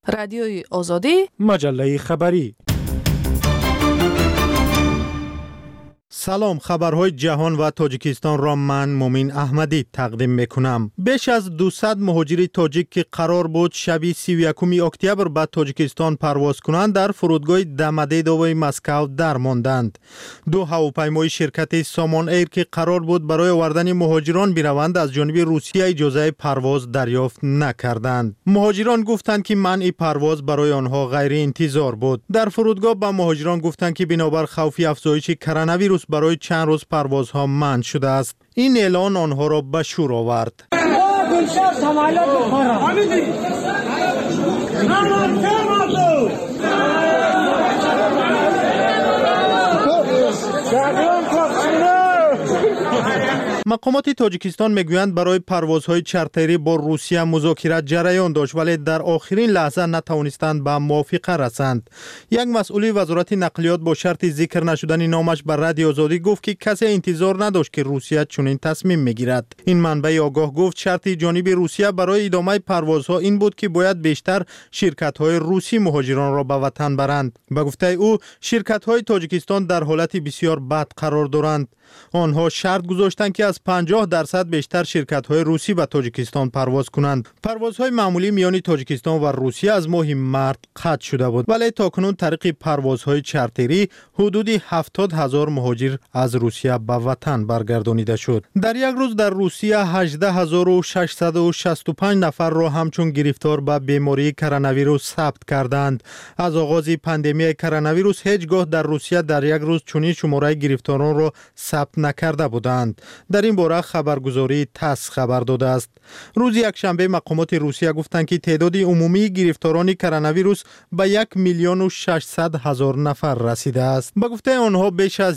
رادیوی آزادی، مجله خبری. سلام، خبرهای جهان و تاجیکستان را من مومین احمدی تقدیم میکنم. بیش از 200 مهاجر تاجیک که قرار بود شب 31 اکتبر به تاجیکستان پرواز کنند در فرودگاه دمدیدوی مسکو درماندند. دو هواپیمای شرکت سامان ایر که قرار بود برای آوردن مهاجران بروند از جانب روسیه اجازه پرواز دریافت نکردند. مهاجران گفتند که منع پرواز برای آنها غیر انتظار بود. در فرودگاه به مهاجران گفتند که بنابر خوف افزایش کرونا ویروس برای چند روز پروازها منع شده است. این اعلان آنها را به شور آورد. مقامات تاجیکستان میگویند برای پروازهای چارتری با روسیه مذاکره جریان داشت، ولی در آخرین لحظه نتوانستند به موافقه رسند. یک مسئول وزارت نقلیات با شرط ذکر نشدن نامش بر رادیو آزادی گفت که کسی انتظار نداشت که روسیه چنین تصمیم میگیرد. این منبع آگاه گفت شرط جانب روسیه برای ادامه پروازها این بود که باید بیشتر شرکت‌های روسی مهاجران را به وطن برند. به گفته او شرکت‌های تاجیکستان در حالت بسیار بد قرار دارند. آنها شرط گذاشتند که از 50% بیشتر شرکت‌های روسی به تاجیکستان پرواز کنند. پروازهای معمولی میان تاجیکستان و روسیه از ماه مارس قطع شده بود، ولی تاکنون طریق پروازهای چارتری حدود 70,000 مهاجر از روسیه به وطن برگردانیده شد. در یک روز در روسیه 18,665 نفر را همچون گرفتار به بیماری کرونا ویروس ثبت کردند. از آغاز پاندمی کرونا ویروس هیچگاه در روسیه در یک روز چنین شماره گرفتاران را ثبت نکرده بودند. در این باره خبرگزاری تاس خبر داده است. روز یکشنبه مقامات روسیه گفتند که تعداد عمومی گرفتاران کرونا ویروس به 1,600,000 نفر رسیده است. به گفته آنها بیش از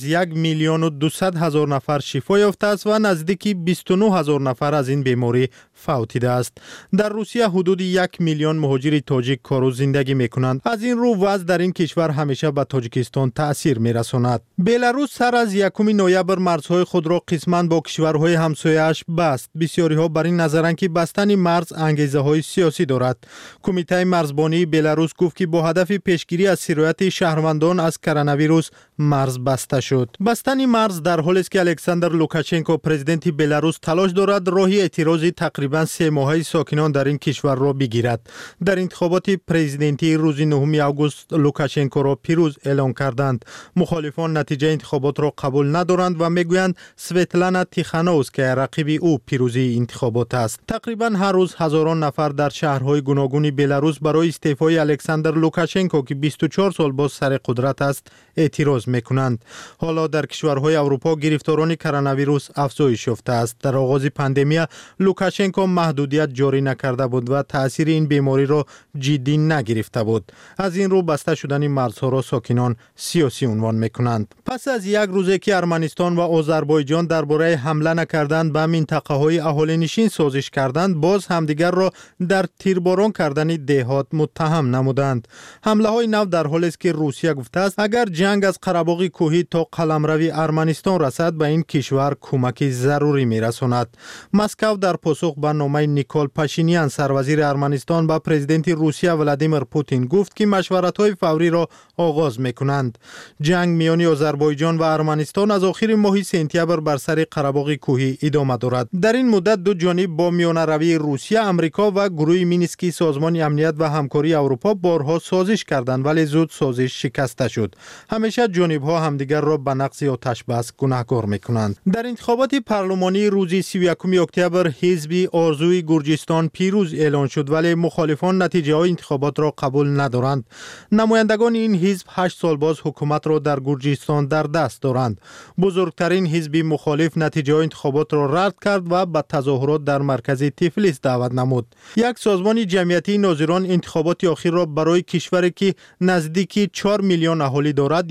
1,200,000 نفر شفا یافته است و نزدیک 29,000 نفر از این بیماری فوتیده است. در روسیه حدود 1 میلیون مهاجر تاجیک کار و زندگی میکنند. از این رو وضع در این کشور همیشه به تاجیکستان تأثیر میرساند. بلاروس سر از 1 نوامبر مرزهای خود را قسماً با کشورهای همسایه‌اش بست. بسیاری ها بر این نظرند که بستن مرز انگیزه های سیاسی دارد. کمیته مرزبانی بلاروس گفت که با هدف پیشگیری از سرایت شهروندان از کرونا ویروس مرز بسته شد. بستن مرز در حالی است که الکساندر لوکاشنکو پرزیدنت بلاروس تلاش دارد راهی اعتراض تقریباً 3 ماهه ساکنان در این کشور را بگیرد. در انتخابات پرزیدنتی روز 9 آگوست لوکاشنکو را پیروز اعلام کردند. مخالفان نتیجه انتخابات را قبول ندارند و میگویند سویتلانا تیخانووس که رقیب او پیروزی انتخابات است. تقریباً هر روز هزاران نفر در شهرهای گوناگون بلاروس برای استعفای الکساندر لوکاشنکو که 24 سال باز سر قدرت است اعتراض میکنند. حالا در کشورهای اروپا گرفتاران کرونا ویروس افزایش یافته است. در آغاز پاندمی لوکاشنکو محدودیت جاری نکرده بود و تأثیر این بیماری را جدی نگرفته بود. از این رو بسته شدن مرزها را ساکنان سیاسی عنوان میکنند. پس از یک روزه که ارمنستان و آذربایجان درباره حمله نکردند به منطقه‌های اهالی نشین سازش کردند، باز همدیگر را در تیرباران کردن دهات متهم نمودند. حمله‌های نو در حالی است که روسیه گفته است اگر جنگ از قره‌باغ کوهی تا قلمروی ارمنستان رسد به این کشور کمک ضروری میرساند. مسکو در پاسخ به نامه نیکول پاشینیان سروزیر ارمنستان به پرزیدنت روسیه ولادیمیر پوتین گفت که مشورت‌های فوری را آغاز می‌کنند. جنگ میان آذربایجان و ارمنستان از آخر ماه سپتامبر بر سر قره‌باغ کوهی ادامه دارد. در این مدت دو جانب با میانه‌روی روسیه، آمریکا و گروه مینسکی سازمان امنیت و همکاری اروپا بارها سازش کردند، ولی زود سازش شکسته شد. همیشه جانب‌ها همدیگر را به نقض آتش بس گناهکار می‌کنند. در انتخابات پارلمانی روز 31 اکتبر حزب آرزوی گرجستان پیروز اعلان شد، ولی مخالفان نتیجه های انتخابات را قبول ندارند. نمایندگان این حزب 8 سال باز حکومت را در گرجستان در دست دارند. بزرگترین حزب مخالف نتیجه های انتخابات را رد کرد و به تظاهرات در مرکز تفلیس دعوت نمود. یک سازمان جمعیتی ناظران انتخابات اخیر را برای کشوری که نزدیک 4 میلیون اهالی دارد یک قدم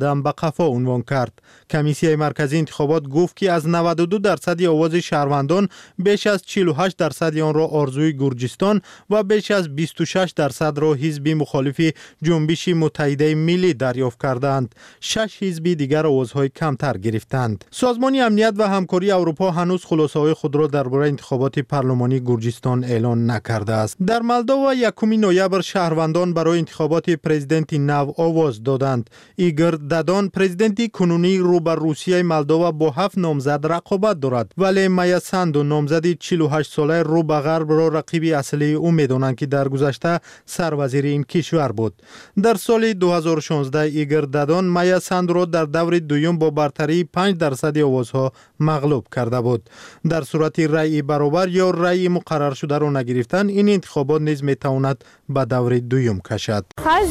قدم به قفا عنوان کرد. کمیسیه مرکزی انتخابات گفت که از 92% آواز شهروندان بیش از 48% آن را آرزوی گرجستان و بیش از 26% را حزب مخالف جنبش متحده ملی دریافت کردند. 6 حزب دیگر آوازهای کمتر گرفتند. سازمان امنیت و همکاری اروپا هنوز خلاصه‌های خود را درباره انتخابات پارلمانی گرجستان اعلان نکرده است. در مولداوا 1 نوامبر شهروندان برای انتخابات پرزیدنت نو آواز دادند. ایگور دادان پرزیدنت کنونی رو بر روسیه مولداوا با 7 نامزد رقابت دارد، ولی مایا ساندو نامزد 48 ساله رو به غرب را رقیب اصلی او می‌دانند که در گذشته سروزیر این کشور بود. در سال 2016 ایگور دادان مایا ساندو را در دور دوم با برتری 5% آوازها مغلوب کرده بود. در صورت رأی برابر یا رأی مقرر شده را نگرفتن، این انتخابات نیز می‌تواند به دور دوم کشد.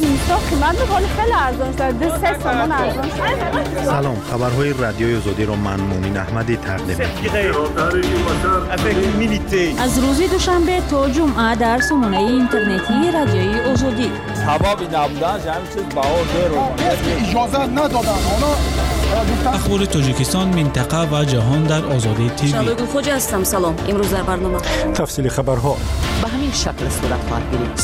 سلام، خبرهای رادیوی آزادی را من مومن احمدی تقدیم می‌کنم. از روز دوشنبه تا جمعه در سامانه اینترنتی رادیوی آزادی. سبب نبودن همین چیز باور اجازه ندادن. اخبار تاجیکستان، منطقه و جهان در آزادی تیوی. شادو خوج هستم. سلام. امروز در برنامه تفصیل خبرها به همین شکل صورت خواهد گرفت.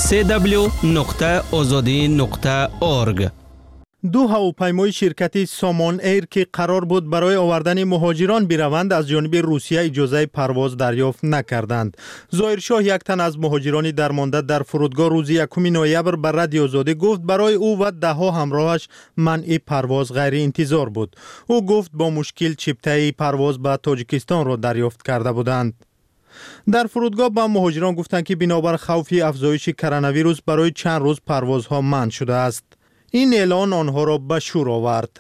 www.azadi.org. دو هواپیمای شرکت سامان ایر که قرار بود برای آوردن مهاجران بروند از جانب روسیه اجازه پرواز دریافت نکردند. ظاهرشاه، یک تن از مهاجران درمانده در فرودگاه روز 1 نوامبر به رادیو آزادی گفت برای او و 10 همراهش منع پرواز غیر انتظار بود. او گفت با مشکل چپتای پرواز به تاجیکستان را دریافت کرده بودند. در فرودگاه با مهاجران گفتند که بنابر خوف افزایش کرونا ویروس برای چند روز پروازها منع شده است. این اعلان آنها را به شور آورد.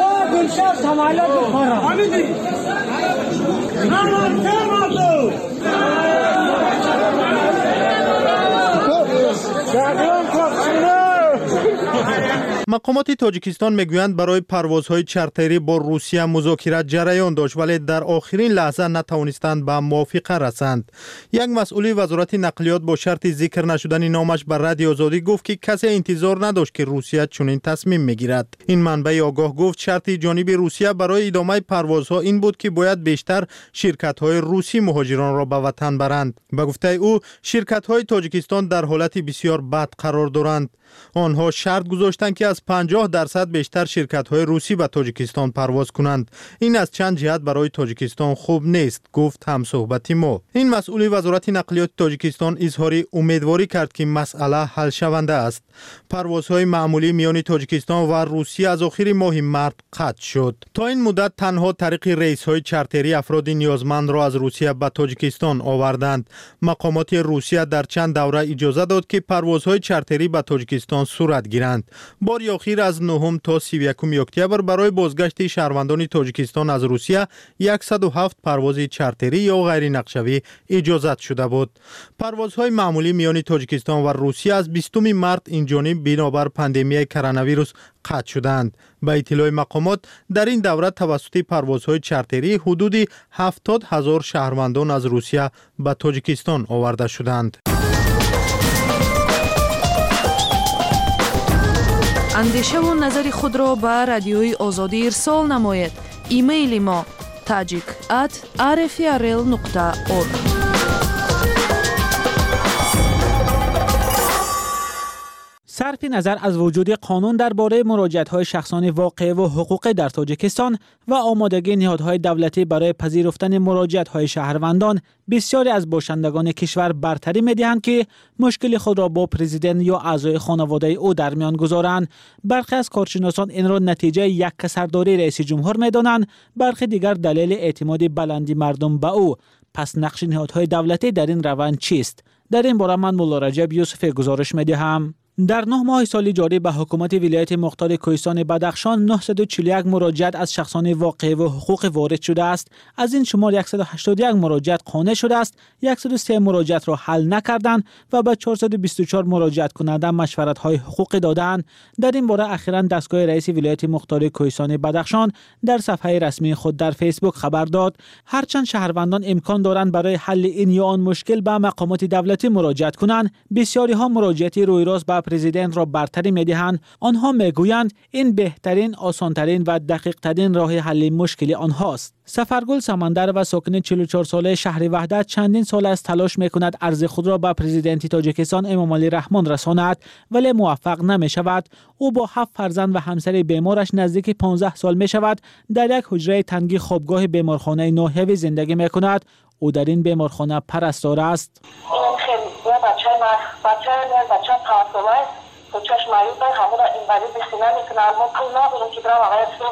مقامات تاجیکستان میگویند برای پروازهای چارتری با روسیه مذاکرات جریان داشت، ولی در آخرین لحظه نتوانستند به موافقه رسند. یک مسئول وزارت نقلیات با شرط ذکر نشدن نامش بر رادیو آزادی گفت که کسی انتظار نداشت که روسیه چنین تصمیم میگیرد. این منبع آگاه گفت شرط جانب روسیه برای ادامه پروازها این بود که باید بیشتر شرکت‌های روسی مهاجران را به وطن برند. به گفته او شرکت‌های تاجیکستان در حالت بسیار بد قرار دارند. آنها شرط گذاشتند که از 50% بیشتر شرکت‌های روسی به تاجیکستان پرواز کنند. این از چند جهت برای تاجیکستان خوب نیست، گفت همصحبت ما. این مسئول وزارت نقلیات تاجیکستان اظهار امیدواری کرد که مسئله حل شونده است. پروازهای معمولی میان تاجیکستان و روسیه از آخر ماه مارس قطع شد. تا این مدت تنها طریق ریس‌های چارتری افراد نیازمند را از روسیه به تاجیکستان آوردند. مقامات روسیه در چند دوره اجازه داد که پروازهای چارتری به تاجیکستان صورت گیرند. بار اخیر از 9 تا 31 اکتبر برای بازگشت شهروندان تاجیکستان از روسیه 107 پرواز چارتری یا غیر نقشه‌ای اجازت شده بود. پروازهای معمولی میان تاجیکستان و روسیه از 20 مارس این جانب بنابر پاندمی کرونا ویروس قطع شدند. به اطلاع مقامات در این دوره توسط پروازهای چارتری حدود 70,000 شهروندان از روسیه به تاجیکستان آورده شدند. اندیشه و نظر خود را به رادیوی آزادی ارسال نماید. ایمیل ما tajik@rfrl.org. صرف نظر از وجود قانون درباره مراجعت‌های شخصان واقع و حقوقی در تاجیکستان و آمادگی نهادهای دولتی برای پذیرفتن مراجعت‌های شهروندان، بسیاری از باشندگان کشور برتری می‌دهند که مشکل خود را با پرزیدنت یا اعضای خانواده او در میان گذارند. برخی از کارشناسان این را نتیجه یک کسرداری رئیس جمهور می‌دانند، برخی دیگر دلیل اعتماد بلندی مردم به او. پس نقش نهادهای دولتی در این روند چیست؟ در این باره من مولا رجب یوسفی گزارش می‌دهم. در 9 ماه سال جاری به حکومت ولایت مختار کوهستان بدخشان 941 مراجعت از شخصان واقع و حقوق وارد شده است. از این شمار 181 مراجعت قانع شده است، 103 مراجعت را حل نکردند و به 424 مراجعت کننده مشورت‌های حقوقی دادند. در این باره اخیراً دستگاه رئیس ولایت مختار کوهستان بدخشان در صفحه رسمی خود در فیسبوک خبر داد هرچند شهروندان امکان دارند برای حل این یا آن مشکل به مقامات دولتی مراجعت کنند، بسیاری ها مراجعت روی راست به پرزیدنت را برتری می‌دهند، آنها می‌گویند این بهترین، آسان‌ترین و دقیق‌ترین راه حل مشکل آنهاست. سفرگل سمندر و ساکن 44 ساله شهر وحدت چندین سال است تلاش می‌کند عرض خود را به پرزیدنت تاجیکستان امامعلی رحمان رساند، ولی موفق نمی‌شود. او با 7 فرزند و همسر بیمارش نزدیک 15 سال می‌شود در یک حجره تنگی خوابگاه بیمارخانه ناحیوی زندگی می‌کند. او در این بیمارخانه پرستار است. بچه پاسوله کوچهش مریض است، همون را اینوری بسینه میکنه، ما پول نداریم که برام آقای تو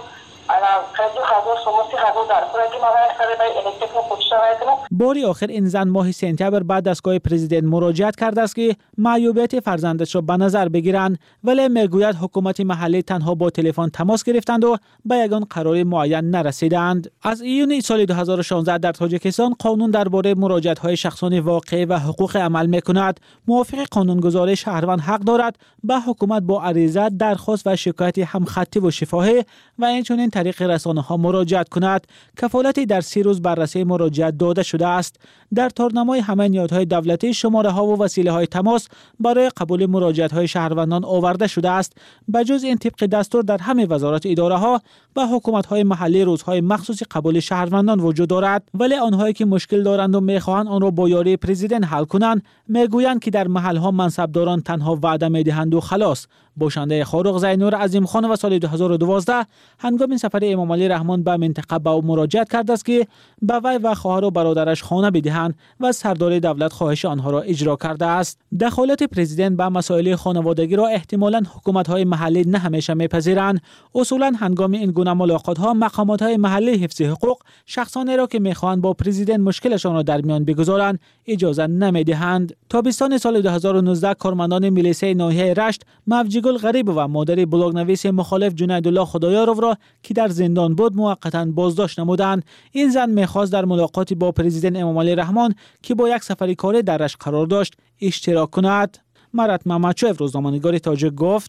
باری آخر این زن ماه سپتامبر بعد دستگاه پرزیدنت مراجعت کرده است که معیوبیت فرزندش را به نظر بگیرند، ولی میگوید حکومت محلی تنها با تلفن تماس گرفتند و به یگان قرار معین نرسیدند. از ایون سال 2016 در تاجیکستان قانون درباره مراجعت‌های شخصان واقعی و حقوق عمل می‌کند. موافق قانونگذاری شهروند حق دارد به حکومت با عریضه، درخواست و شکایت همخطی و شفاهی و اینچنین طریق رسانه‌ها مراجعت کند. کفالتی در 30 روز بررسی مراجعت داده شده است. در تارنمای همه نهادهای دولتی شماره‌ها و وسیله‌های تماس برای قبول مراجعت‌های شهروندان آورده شده است. بجز این طبق دستور در همه وزارت اداره‌ها و حکومت‌های محلی روزهای مخصوص قبول شهروندان وجود دارد، ولی آنهایی که مشکل دارند و می‌خواهند آن را با یاری پرزیدنت حل کنند می‌گویند که در محل‌ها منصبداران تنها وعده می‌دهند و خلاص. باشنده خارق زینور عظیم خان و سال 2012 هنگام سفر امامعلی رحمان به منطقه به او مراجعت کرده است که به وی و خواهر و برادرش خانه بدهند و سردار دولت خواهش آنها را اجرا کرده است. دخالت پرزیدنت به مسائل خانوادگی را احتمالاً حکومت‌های محلی نه همیشه می‌پذیرند. اصولاً هنگام این گونه ملاقات‌ها مقامات‌های محلی حفظ حقوق شخصانی را که می‌خواهند با پرزیدنت مشکلشان را در میان بگذارند اجازه نمی‌دهند. تابستان سال 2019 کارمندان میلیسه ناحیه رشت مفجیگل غریب و مادر بلاگنویس مخالف جنیدالله خدایارو را که در زندان بود موقتاً بازداشت نمودند. این زن می‌خواست در ملاقاتی با پرزیدنت امامعلی رحمان که با یک سفر کاری در رشت قرار داشت اشتراک کند. مرات ممچوف، روزنامه‌نگار تاجیک، گفت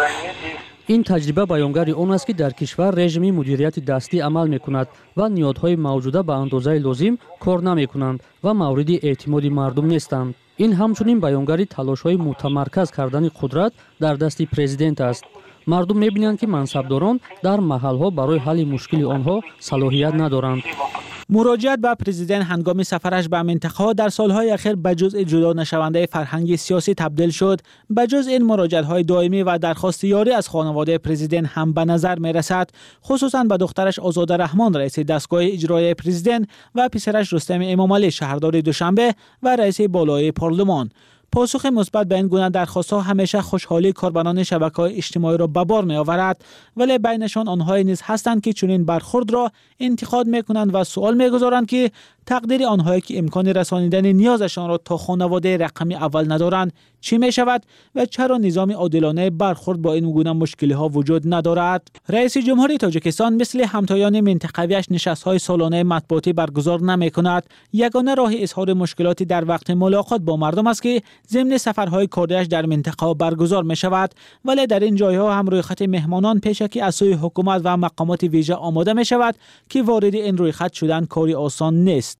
این تجربه بیانگر آن است که در کشور رژیم مدیریت دستی عمل می‌کند و نیازهای موجوده به اندازه لازم کار نمی‌کنند و مورد اعتماد مردم نیستند. این همچنین بیانگر تلاش‌های متمرکز کردن قدرت در دست پرزیدنت است. مردم می‌بینند که منصبداران در محل‌ها برای حل مشکل آنها صلاحیت ندارند. مراجعت به پرزیدنت هنگام سفرش به منطقه‌ها در سالهای اخیر به جزء جدا نشونده فرهنگ سیاسی تبدیل شد. به جز این مراجعت‌های دائمی و درخواست یاری از خانواده پرزیدنت هم به نظر می‌رسد، خصوصاً به دخترش آزاده رحمان رئیس دستگاه اجرایی پرزیدنت و پسرش رستم امامعلی شهردار دوشنبه و رئیس بالای پارلمان. پاسخ مثبت به این گونه درخواست‌ها همیشه خوشحالی کاربران شبکه‌های اجتماعی را به بار می‌آورد، ولی بینشان آنهایی نیز هستند که چنین برخورد را انتقاد می‌کنند و سوال می‌گذارند که تقدیر آنهایی که امکان رسانیدن نیازشان را تا خانواده رقم اول ندارند چی می‌شود و چرا نظام عادلانه برخورد با این گونه مشکل‌ها وجود ندارد. رئیس جمهوری تاجیکستان مثل همتایان منطقویش نشست‌های سالانه مطبوعاتی برگزار نمی‌کند. یگانه راه اظهار مشکلاتی در وقت ملاقات با مردم است که ضمن سفرهای کاریش در منطقه برگزار می‌شود، ولی در این جای‌ها هم رویخط مهمانان پیشکی از سوی حکومت و مقامات ویژه آماده می‌شود که وارد این رویخط شدن کاری آسان نیست.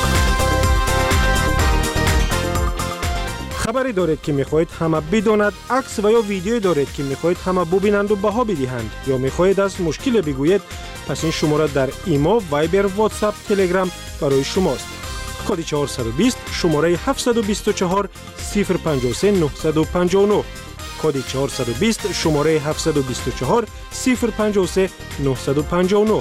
خبری دارید که می‌خواهید همه بداند، عکس و یا ویدیویی دارید که می‌خواهید همه ببینند و بها بدهند، یا می‌خواهید از مشکل بگویید، پس این شماره در ایما، وایبر، واتساپ، تلگرام برای شماست. کد 420 شماره 724 053 959. کد 420 شماره 724 053 959.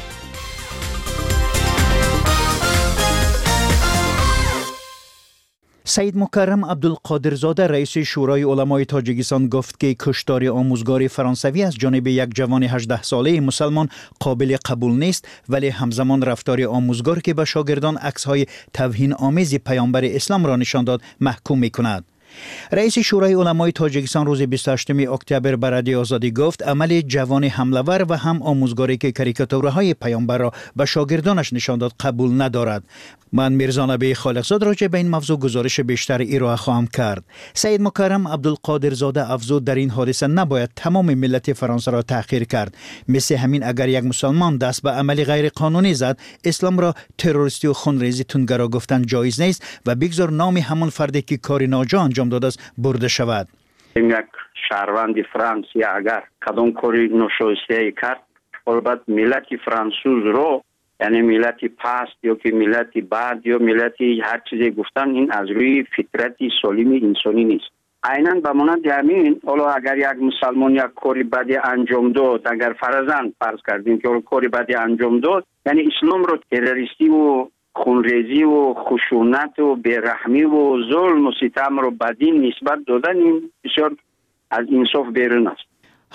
سید مکرم عبدالقادرزاده رئیس شورای علمای تاجیکستان گفت که کشتار آموزگار فرانسوی از جانب یک جوان 18 ساله مسلمان قابل قبول نیست، ولی همزمان رفتار آموزگار که به شاگردان عکس‌های توهین آمیز پیامبر اسلام را نشان داد محکوم می‌کند. رئیس شورای علمای تاجیکستان روز 28 اکتبر به رادیو آزادی گفت عمل جوان حمله‌ور و هم آموزگاری که کاریکاتورهای پیامبر را به شاگردانش نشان داد قبول ندارد. من میرزا نبی خالقزاد راجع به این موضوع گزارش بیشتر ارائه خواهم کرد. سید مکرم عبدالقادرزاده افزود در این حادثه نباید تمام ملت فرانسه را تحقیر کرد. مثل همین اگر یک مسلمان دست به عمل غیر قانونی زد، اسلام را تروریستی و خونریزی تندگرا گفتن جایز نیست و بگذار نام همون فردی که کار ناجا انجام داده است برده شود. این یک شهروند فرانسه اگر کدام کاری ناشایسته کرد، البته ملت فرانسوز رو، یعنی ملت پست یا که ملت بعد یا ملت هر چیزی گفتن، این از روی فطرت سالم انسانی نیست. عیناً به مانند همین، حالا اگر یک مسلمان یک کاری بدی انجام داد، اگر فرض کردیم که کاری بدی انجام داد، یعنی اسلام رو تروریستی و خونریزی و خشونت و بیرحمی و ظلم و ستم رو بدین نسبت دادن، این بسیار از انصاف بیرون است.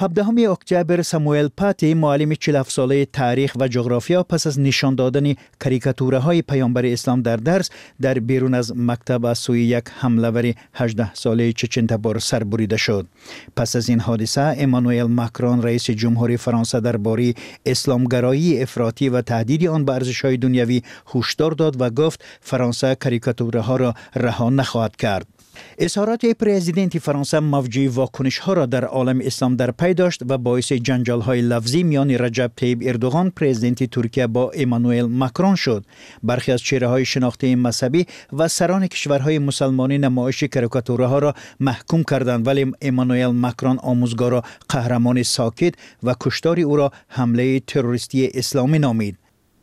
17 اکتبر ساموئل پاتی، معلم 47 ساله تاریخ و جغرافیا، پس از نشان دادن کاریکاتوره های پیامبر اسلام در درس در بیرون از مکتب از سوی یک حمله‌ور 18 ساله چچنتبار سر بریده شد. پس از این حادثه امانوئل ماکرون رئیس جمهوری فرانسه درباره اسلامگرایی افراطی و تهدید آن به ارزش‌های دنیوی هشدار داد و گفت فرانسه کاریکاتوره ها را رها نخواهد کرد. اظهارات پرزیدنت فرانسه موجه واکنش ها را در عالم اسلام در پی داشت و باعث جنجال های لفظی میان رجب طیب اردوغان پرزیدنت ترکیه با امانوئل ماکرون شد. برخی از چهره های شناخته مذهبی و سران کشورهای مسلمانی نمایش کاریکاتوره ها را محکوم کردند، ولی امانوئل ماکرون آموزگار را قهرمان ساکت و کشتار او را حمله تروریستی اسلامی نامید.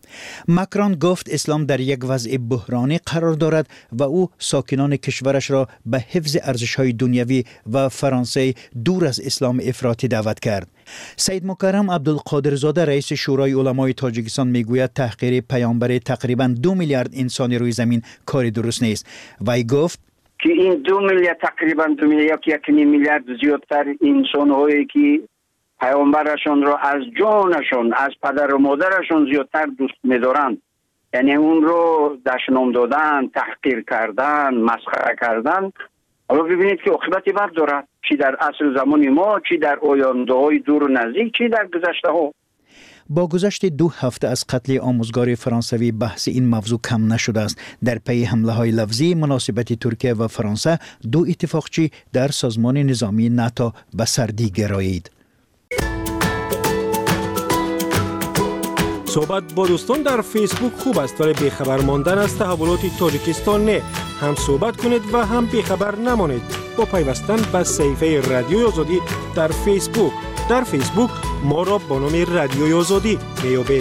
ماکرون گفت اسلام در یک وضع بحرانی قرار دارد و او ساکنان کشورش را به حفظ ارزش‌های دنیوی و فرانسه دور از اسلام افراطی دعوت کرد. سید مکرم عبدالقادرزاده رئیس شورای علمای تاجیکستان میگوید تحقیر پیامبر تقریباً 2 میلیارد انسان روی زمین کاری درست نیست. وی گفت که این 2 میلیارد تقریباً 2 میلیارد یک میلیارد زیادتر انسان‌هایی که پیامبرشون رو از جانشون، از پدر و مادرشون زیادتر دوست می‌دارند، یعنی اون رو دشنام دادن، تحقیر کردن، مسخره کردن. حالا ببینید که عاقبت بد دارد، چی در عصر زمان ما، چی در آینده‌های دور و نزدیک، چی در گذشته‌ها. با گذشت 2 هفته از قتل آموزگار فرانسوی بحث این موضوع کم نشده است. در پی حمله های لفظی مناسبت ترکیه و فرانسه 2 اتفاقچی در سازمان نظامی ناتو به سردی گرایید. صحبت با دوستان در فیسبوک خوب است، ولی بیخبر ماندن از تحولات تاجیکستان نه. هم صحبت کنید و هم بیخبر نمانید با پیوستن به صفحه رادیوی آزادی در فیسبوک. در فیسبوک ما را با نام رادیوی آزادی میابید.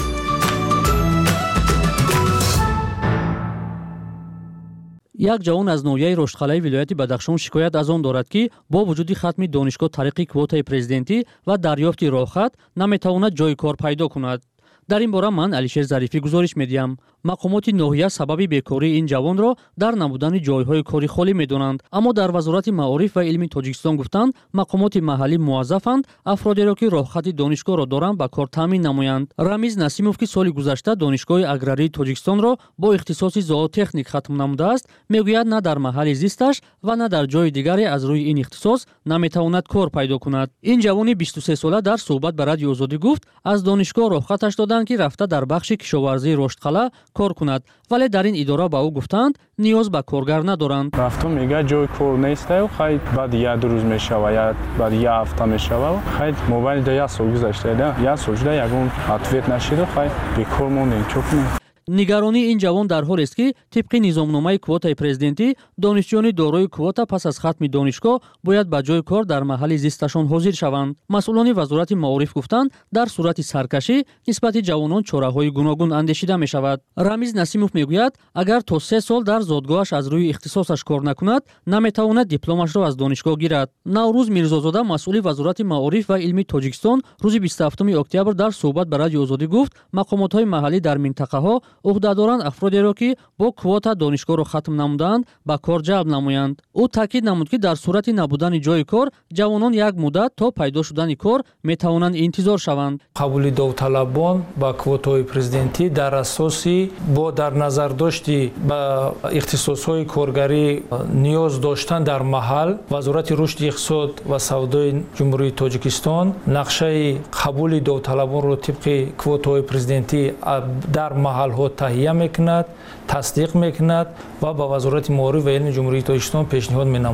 یک جوان از نویه رشدخانه ولایت بدخشان شکایت از آن دارد که با وجود ختم دانشگاه طریق کوتای پرزیدنتی و دریافت راهخط نمیتواند جای کار پیدا کند. در این باره من علیشیر ظریفی گزارش میدیم. مقامات ناحیه سبب بیکاری این جوان را در نبودن جایهای کاری خالی میدانند، اما در وزارت معارف و علم تاجیکستان گفتند مقامات محلی موظفند افرادی را که راهخط دانشگاه را دارند به کار تامین نمایند. رمیز نسیموف که سال گذشته دانشگاه اگراری تاجیکستان را با اختصاص زوتکنیک ختم نموده است، میگوید نه در محل زیستش و نه در جای دیگری از روی این اختصاص نمیتواند کار پیدا کند. این جوان 23 ساله در صحبت با رادیو آزادی گفت از دانشگاه راهخطش دادند که رفته در بخش کشاورزی رشدخانه کار کند، ولی در این اداره به او گفتند نیاز به کارگر ندارند. رفتم میگه جای کار نیست و خیلی بعد 1 روز میشوه یا بعد 1 هفته میشوه، خیلی موبایل ده 1 سال گذشته، 1 سال شده یگون اتویت نشده، خیلی بیکار موندیم. چه کنیم؟ نگرانی این جوان در حال است که طبق نظامنامه کوتای پرزیدنتی دانشجویان دارای کوتا پس از ختم دانشگاه باید به جای کار در محل زیستشان حاضر شوند. مسئولان وزارت معارف گفتند در صورت سرکشی نسبت جوانان چاره‌های گوناگون اندیشیده می شود. رمیز نسیموف میگوید اگر تا 3 سال در زادگاهش از روی اختصاصش کار نکند نمیتواند دیپلمش را از دانشگاه گیرد. نوروز میرزازاده مسئول وزارت معارف و علم تاجیکستان روز 27 اکتبر در صحبت با رادیو آزادی گفت مقامات‌های محلی در منطقه‌ها عهدهداران افرادی را که با کوتا دانشگاه را ختم نمودند به کار جلب نمایند. او تاکید نمود که در صورت نبودن جای کار جوانان یک مدت تا پیدا شدن کار میتوانند انتظار شوند. قبول داوطلبان با کوتای پرزیدنتی در اساسی با در نظر داشتی با اختصاصهای کارگری نیاز داشتن در محل، وزارت رشد اقتصاد و سودای جمهوری تاجیکستان نقشه قبول داوطلبان را طبق کوتای پرزیدنتی در محل ها تهیه میکند، تصدیق میکند و با وزارت معارف و علم جمهوری تاجیکستان پیشنهاد مینماید.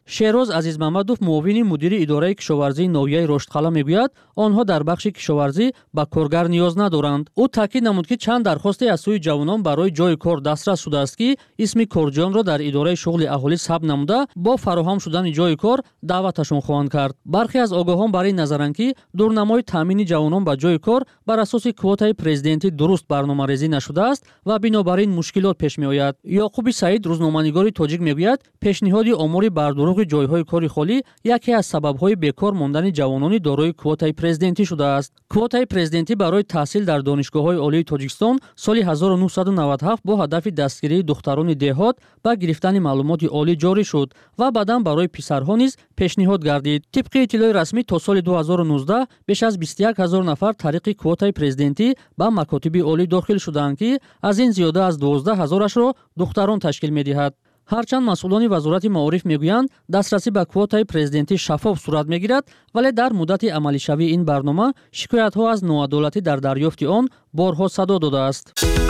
шероз азизмамадов муовини мудири идораи кишоварзии ноҳияи роштқала мегӯяд онҳо дар бахши кишоварзӣ ба коргар ниёз надоранд. ӯ таъкид намуд ки чанд дархосте аз сӯи ҷавонон барои ҷои кор дастрас шудааст ки исми корҷиёнро дар идораи шуғли аҳолӣ сабт намуда бо фароҳам шудани ҷои кор даъваташон хоҳанд кард. бархе аз огоҳон бар ин назаранд ки дурнамои таъмини ҷавонон ба ҷои кор бар асоси квотаи президентӣ дуруст барномарезӣ нашудааст ва бинобар ин мушкилот пеш меояд. Ёқуби Саид рӯзноманигори тоҷик мегӯяд пешниҳоди омори бардуруғи ҷойҳои кори холӣ яке аз сабабҳои бекор мондани ҷавонони дорои квотаи президентӣ шудааст. квотаи президентӣ барои таҳсил дар донишгоҳҳои олии Тоҷикистон соли 1997 бо ҳадафи дастгирии духтарони деҳот ба гирифтани маълумоти олӣ ҷорӣ шуд ва баъдан барои писарҳо низ пешниҳод гардид. тибқи иттилои расмӣ то соли 2019 беш аз 21 000 нафар тариқи квотаи президентӣ ба макотиби олӣ дохил шуданд ки аз ин зиёда аз 12 000-ашро духтарон ташкил медиҳад. ҳарчанд масъулони вазорати маориф мегӯянд дастрасӣ ба квотаи президентӣ шаффоф сурат мегирад, вале дар муддати амалишавии ин барнома шикоятҳо аз ноадолатӣ дар дарёфти он борҳо садо додааст.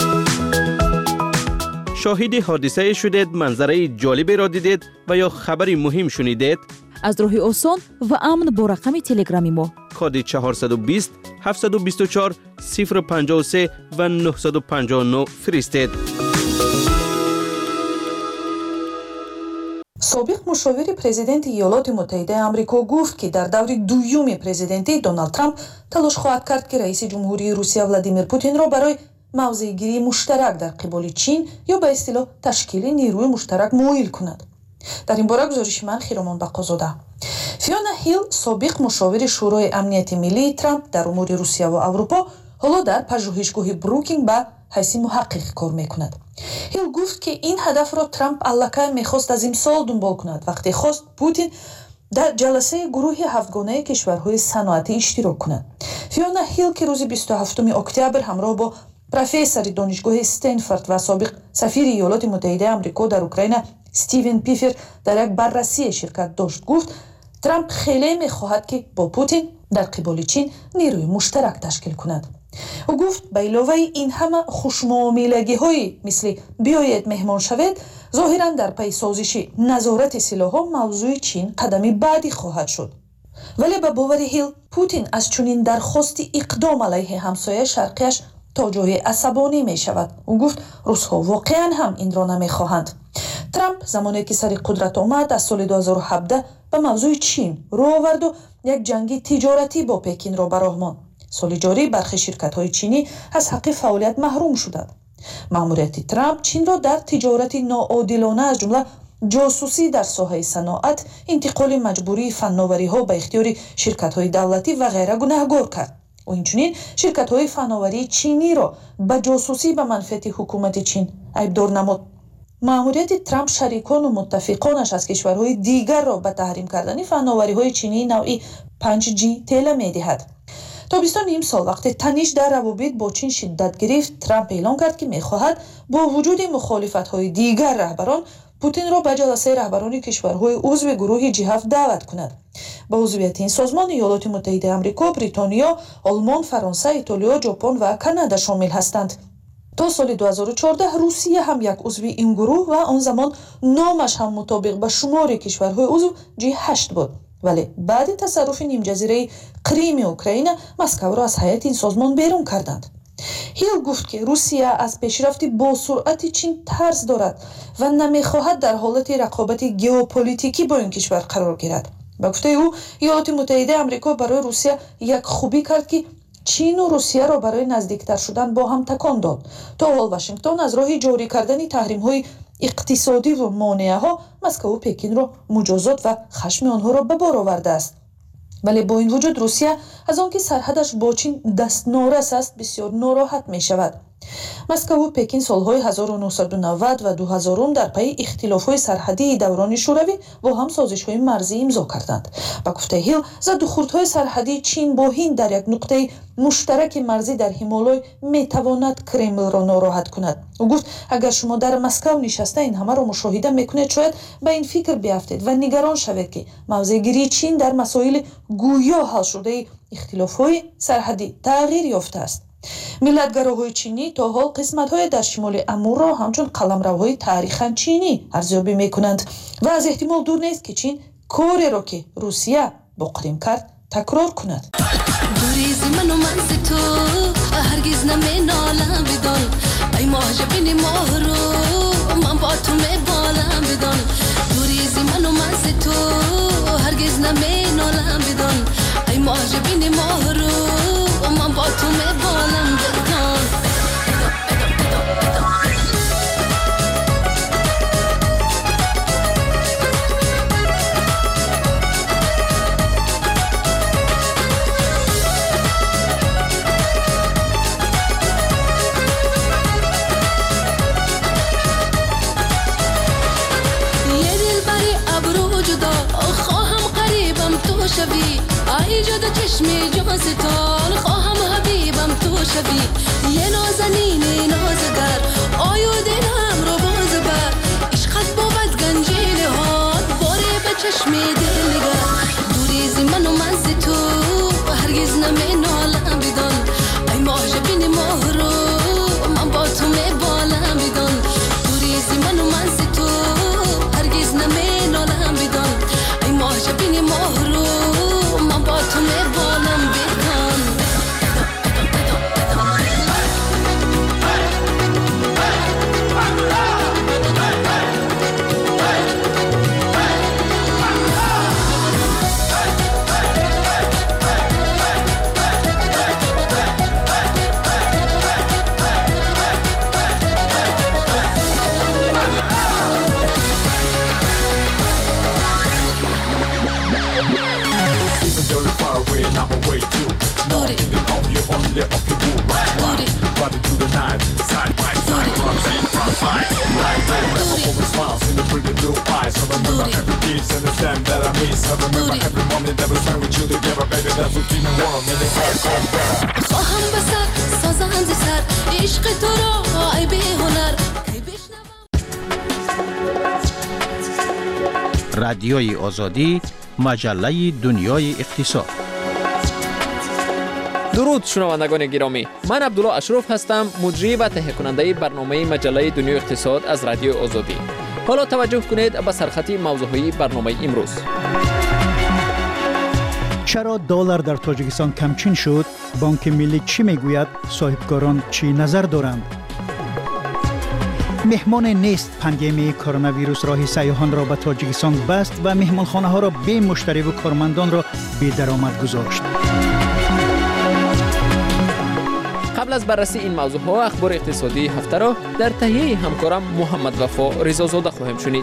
шоҳиди ҳодисае шудед, манзараи ҷолиберо дидед ва ё хабари муҳим шунидед? аз роҳи осон ва амн бо рақами телеграми мо коди 420 724 053 ва 959 фиристед. собиқ мушовири президенти иёлоти муттаҳидаи амрико гуфт ки дар даври дуюми президентии Доналд Трамп талош хоҳад кард ки раиси ҷумҳурии Русия Владимир Путинро барои мавзеъгирии муштарак дар қиболи Чин ё ба истилоҳ ташкили нерӯи муштарак моил кунад. дар ин бора гузориши ман Хиромон Бақозода. Фиона Ҳил, собиқ мушовири шӯрои амнияти миллии Трамп дар умури Русия ва Аврупо, ҳоло дар пажӯҳишгоҳи Брукинг ба ҳайси муҳаққиқ кор мекунад. Ҳил гуфт ки ин ҳадафро Трамп аллакай мехост аз имсол дунбол кунад, вақте хост Путин дар ҷаласаи гурӯҳи ҳафтгонаи кишварҳои саноатӣ иштирок кунад. Фиона Ҳил ки рӯзи 27 октябр ҳамроҳ бо профессори донишгоҳи Стэнфорд ва собиқ сафири Иёлоти Муттаҳидаи Амрико дар Украина Стивен Пифер дар як баррасие ширкат дошт, гуфт Трамп хеле мехоҳад ки бо Путин дар қиболи Чин нерӯи муштарак ташкил кунад. ӯ гуфт ба иловаи ин ҳама хушмуомилагиҳои мисли биёед меҳмон шавед, зоҳиран дар пайи созиши назорати силоҳҳо мавзӯи Чин қадами баъдӣ хоҳад шуд. вале ба бовари Ҳил Путин аз чунин дархости иқдом алайҳи ҳамсояи шарқияш то ҷое асабонӣ мешавад. ӯ гуфт русҳо воқеан ҳам инро намехоҳанд. Трамп замоне ки сари қудрат омад аз соли 2017 ба мавзӯи Чин рӯ оварду як ҷанги тиҷоратӣ бо Пекинро ба роҳ монд. соли ҷорӣ бархи ширкатҳои чинӣ аз ҳаққи фаъолият маҳрум шуданд. маъмурияти Трамп Чинро дар тиҷорати ноодилона аз ҷумла ҷосусӣ дар соҳаи саноат, интиқоли маҷбурии фанновариҳо ба ихтиёри ширкатҳои давлатӣ ва ғайра гунаҳгор кард. ӯ инчунин ширкатҳои фанноварии чиниро ба ҷосусӣ ба манфиати ҳукумати Чин айбдор намуд. маъмурияти Трамп шарикону муттафиқонаш аз кишварҳои дигарро ба таҳрим кардани фанновариҳои чинии навъи 5G тела медиҳад. тобистони имсол вақте таниш дар равобит бо Чин шиддат гирифт, Трамп эълон кард ки мехоҳад бо вуҷуди мухолифатҳои дигар раҳбарон Путинро ба ҷаласаи раҳбарони кишварҳои узви гурӯҳи G7 даъват кунад. ба узвияти ин созмон Иёлоти Муттаҳидаи Амрико, Бритониё, Олмон, Фаронса, Итолиё, Ҷопон ва Канада шомил ҳастанд. то соли 2014 Русия ҳам як узви ин гурӯҳ ва он замон номаш ҳам мутобиқ ба шумори кишварҳои узв G8 буд. вале баъди тасарруфи нимҷазираи Қрими Украина Москавро аз ҳайати ин созмон берун карданд. Ҳил гуфт ки Русия аз пешрафти босуръати Чин тарс дорад ва намехоҳад дар ҳолати рақобати геополитикӣ бо ин кишвар қарор гирад. ба гуфтаи ӯ Иёлоти Муттаҳидаи Амрико барои Русия як хубӣ кард ки Чин ва Русияро барои наздиктар шудан бо ҳам такон дод. то ҳол Вашингтон аз роҳи ҷорӣ кардани таҳримҳои иқтисодӣ ва монеаҳо Москву Пекинро муҷозот ва хашми онҳоро ба бор овардааст. вале бо ин вуҷуд Русия аз он ки сарҳадаш бо Чин дастнорас аст бисёр нороҳат мешавад. Москву Пекин солҳои 1990 ва 2000 дар пайи ихтилофҳои сарҳадии даврони шӯравӣ бо ҳам созишҳои марзӣ имзо карданд. ба гуфтаи Ҳил задухурдҳои сарҳадии Чин бо Ҳинд дар як нуқтаи муштараки марзӣ дар Ҳимолой метавонад Кремлро нороҳат кунад. ӯ гуфт агар шумо дар Москав нишаста ин ҳамаро мушоҳида мекунед, шояд ба ин фикр биафтед ва нигарон шавед ки мавзеъгирии Чин дар масоили гӯё ҳалшудаи ихтилофҳои сарҳадӣ тағйир ёфтааст. миллатгароҳои чинӣ то ҳол қисматҳое дар шимоли амурро ҳамчун қаламравҳои таърихан чинӣ арзёбӣ мекунанд ва аз эҳтимол дур нест ки чин кореро ки русия бо қадим кард такрор кунад. دوریزی من و من ز تو هرگز نمینالم بدان ای ماه بینی ماه رو من با تو میبالم بدان دوریزی من و من ز تو هرگز نمینالم بدان ای ماه بینی ماه رو من با تو میبالم بدان شوی ای جدا چشمی جان ستان خواهم حبیبم تو شوی یه نازنین نازگر آیو دلم رو باز بر عشقت بود گنجین هات باره به چشمی دلگر دوریزی من و من ز تو هرگز نمینالم بدان ای ماه بین ماه رو من با تو میبالم بدان دوریزی من و من ز تو هرگز نمینالم بدان ای ماه بین ماه رو من با تو میبالم بدان خواهم بسر سازم ز سر عشق تو را ای بی هنر رادیوی آزادی مجله دنیای اقتصاد. درود شنوندگان گرامی، من عبدالله اشرف هستم، مجری و تهیه کننده برنامه مجله دنیای اقتصاد از رادیو آزادی. حالا توجه کنید به سرخط موضوعی برنامه امروز. چرا دلار در تاجیکستان کمچین شد؟ بانک ملی چی میگوید؟ صاحبکاران چی نظر دارند؟ مهمان نیست پاندمی کرونا ویروس راه سیاحان را به تاجیکستان بست و مهمانخانه ها را بی مشتری و کارمندان را بی درآمد گذاشت. قبل از بررسی این موضوع ها اخبار اقتصادی هفته را در تهیه همکارم محمد وفا رضازاده خواهیم شنید.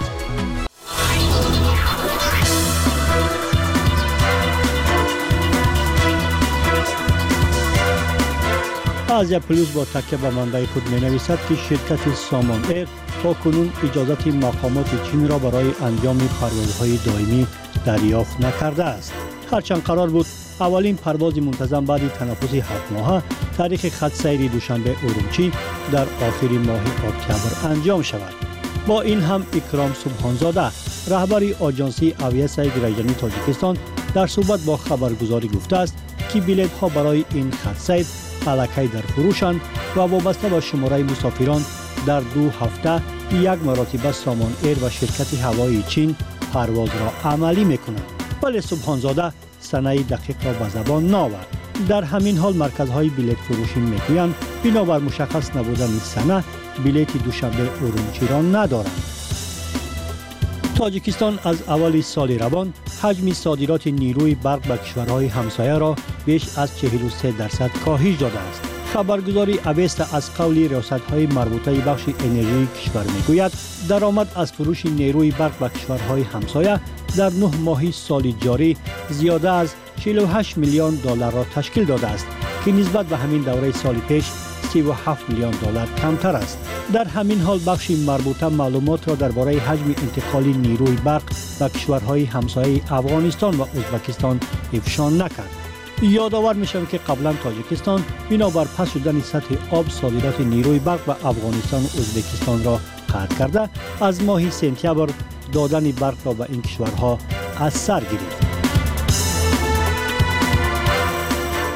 آزیا پلوس با تکیه به منبع خود می‌نویسد که شرکت سامان ایر تاکنون اجازت مقامات چین را برای انجام پروازهای دائمی دریافت نکرده است. هرچند قرار بود اولین پرواز منتظم بعد تنفس 7 ماهه تاریخ خط سیر دوشنبه اورمچی در آخر ماه اکتبر انجام شود. با این هم اکرام سبحانزاده رهبر آژانسی آویاسای گریجانی تاجیکستان در صحبت با خبرگزاری گفته است که بلیط ها برای این خط سیر الکی در فروشند و وابسته با شماره مسافران در 2 هفته یک مرتبه سامان ایر و شرکت هوایی چین پرواز را عملی میکنند. ولی سبحانزاده سنه دقیق را به زبان نآورد. در همین حال مرکزهای بلیط فروشی میگویند بنابر مشخص نبودن سنه بلیط دوشنبه اورمچی را ندارند. تاجیکستان از اول سال روان حجم صادرات نیروی برق به کشورهای همسایه را بیش از 43% کاهش داده است. خبرگزاری اوستا از قول ریاست‌های مربوطه بخش انرژی کشور میگوید درآمد از فروش نیروی برق به کشورهای همسایه در 9 ماه سال جاری زیاده از 48 میلیون دلار را تشکیل داده است که نسبت به همین دوره سال پیش 37 میلیون دلار کمتر است. در همین حال بخش مربوطه معلومات را درباره حجم انتقال نیروی برق به کشورهای همسایه افغانستان و ازبکستان افشا نکرد. یادآور میشم که قبلا تاجیکستان بنابر پس شدن سطح آب صادرات نیروی برق به افغانستان و ازبکستان را قطع کرده از ماه سپتامبر دادن برق را به این کشورها از سر گرفت.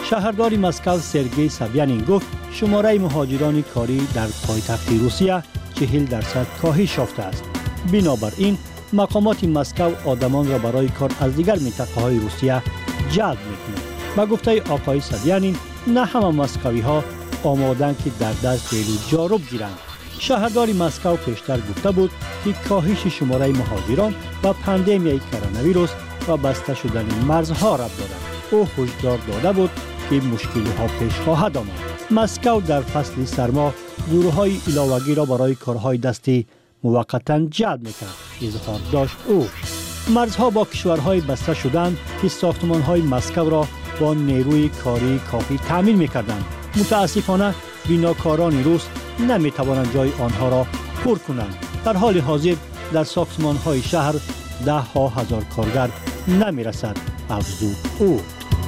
شهردار مسکو سرگئی سویانین گفت شماره مهاجران کاری در پایتخت روسیه 40% کاهش یافته است. بنابراین مقامات مسکو آدمان را برای کار از دیگر منطقه‌های روسیه جلب می‌کنند. با گفته آقای سویانین نه همه مسکوی ها آمادند که در دست بیلو جارب گیرند. شهردار مسکو پیشتر گفته بود که کاهش شماره مهاجران و پاندمیای کرونا ویروس و بسته شدن مرزها ربط دارد. او هشدار داده بود که مشکلی ها پیش خواهد آمد. مسکو در فصل سرما گروه‌های علاوگی را برای کارهای دستی موقتا جلب می‌کرد. اظهار داشت او. مرزها با کشورهای بسته شدند که ساختمان‌های مسکو را با نیروی کاری کافی تامین می‌کردند. متاسفانه بناکاران روس نمی‌توانند جای آنها را پر کنند. در حال حاضر در ساختمان‌های شهر 10,000 کارگر نمی‌رسد. افزود او.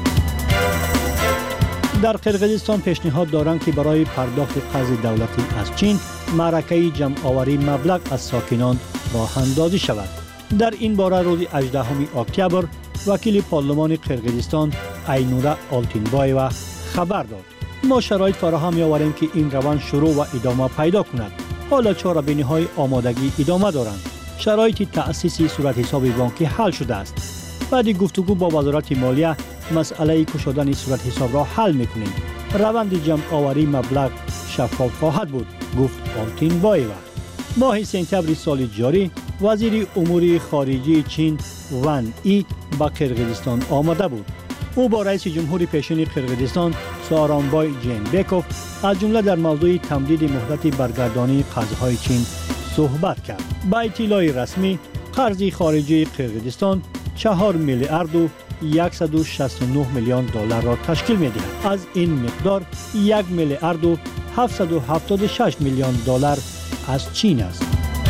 در قرقیزستان پیشنهاد دارند که برای پرداخت قرض دولتی از چین معرکه جمع‌آوری مبلغ از ساکنان راه اندازی شود. در این باره روز 18 اکتبر وکیل پارلمان قرقیزستان اینورا آلتینبایوا خبر داد. ما شرایط فراهم می‌آوریم که این روند شروع و ادامه پیدا کند. حالا چاره‌بینی‌های آمادگی ادامه دارند. شرایط تأسیس صورت حساب بانکی حل شده است. بعد گفتگو با وزارت مالیه مسئله کشادن صورت حساب را حل می‌کنیم. روند جمع‌آوری مبلغ شفاف خواهد بود، گفت آلتینبایوا. ماه سپتامبر سال جاری وزیر امور خارجه چین وان ای به قرقیزستان آمده بود. او با رئیس جمهور پیشین قرقیزستان سوارونبای جینبکوف از جمله در موضوع تمدید مهلت برگردانی قرضهای چین صحبت کرد. با اطلاع رسمی قرض خارجی قرقیزستان 4 میلیارد و 169 میلیون دلار را تشکیل می‌دهد. از این مقدار 1 میلیارد و 776 میلیون دلار از چین است.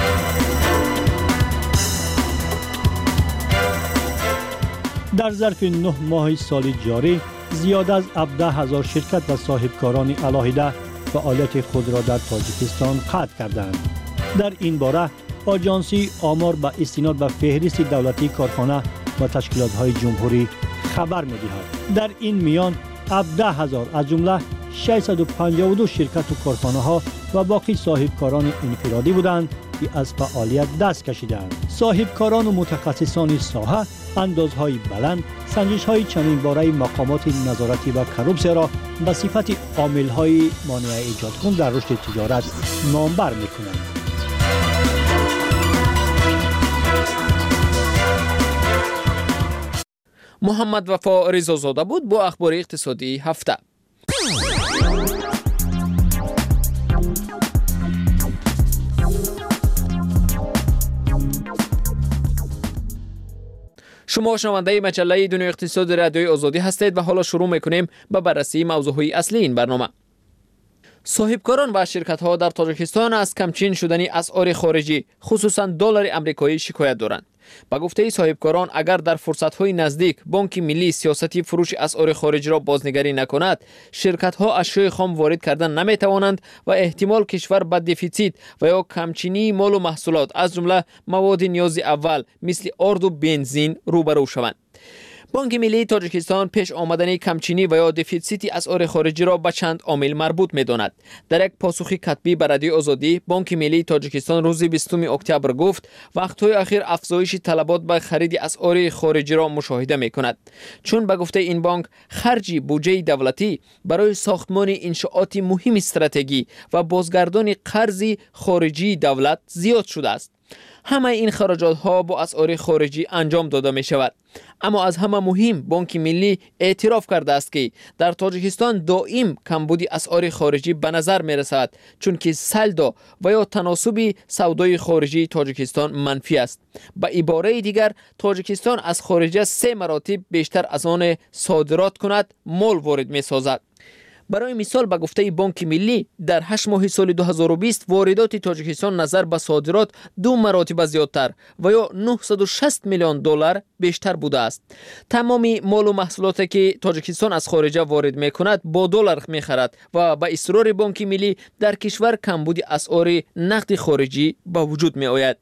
در ظرف 9 ماه سال جاری زیاد از 17,000 شرکت و صاحبکاران علاهده فعالیت خود را در تاجیکستان قطع کردند. در این باره آژانسی آمار با استناد به فهرست دولتی کارخانه و تشکیلات‌های جمهوری خبر می‌دهد. در این میان 17,000 از جمله 652 شرکت و کارخانه‌ها و باقی صاحبکاران انفرادی بودند که از فعالیت دست کشیدند. صاحبکاران و متخصصان ساحه اندازهای بلند سنجش‌های چنین باره مقامات نظارتی و کروپسیا را به صفت عامل‌های مانع ایجاد کن در رشد تجارت نامبر می‌کنند. محمد وفا رضازاده بود با اخبار اقتصادی هفته. شما شنونده مجله دنیای اقتصاد رادیوی آزادی هستید و حالا شروع میکنیم به بررسی موضوعهای اصلی این برنامه. صاحبکاران و شرکت‌ها در تاجیکستان از کمچین شدن اسعار خارجی خصوصا دلار آمریکایی شکایت دارند. با گفته صاحبکاران اگر در فرصت‌های نزدیک بانک ملی سیاستی فروش اسعار خارجی را بازنگری نکند، شرکت‌ها اشیاء خام وارد کردن نمی‌توانند و احتمال کشور به دفیسیت و یا کمچینی مال و محصولات از جمله مواد نیاز اول مثل آرد و بنزین روبرو شوند. بانک ملی تاجیکستان پیش آمدن کمچینی و یا دفیسیت اسعار خارجی را به چند عامل مربوط می‌داند. در یک پاسخ کتبی به رادیو آزادی، بانک ملی تاجیکستان روز 20 اکتبر گفت وقت‌های اخیر افزایش طلبات به خرید اسعار خارجی را مشاهده می‌کند. چون به گفته این بانک خرج بودجه دولتی برای ساختمان انشاءات مهم استراتژی و بازگردان قرض خارجی دولت زیاد شده است. همه این خراجات ها با اسعار خارجی انجام داده می شود. اما از همه مهم بانک ملی اعتراف کرده است که در تاجیکستان دائم کمبود اسعار خارجی به نظر می رسد چون که سلدا و یا تناسب سودای خارجی تاجیکستان منفی است. به عباره دیگر تاجیکستان از خارجه 3 مراتب بیشتر از آن صادرات کند مال وارد می سازد. برای مثال به گفته بانک ملی در 8 ماه سال 2020 واردات تاجیکستان نظر به صادرات 2 مراتب زیادتر و یا 960 میلیون دلار بیشتر بوده است. تمام مال و محصولاتی که تاجیکستان از خارجه وارد میکند با دلار میخرد و به اصرار بانک ملی در کشور کمبود اسعار نقد خارجی به وجود می آید.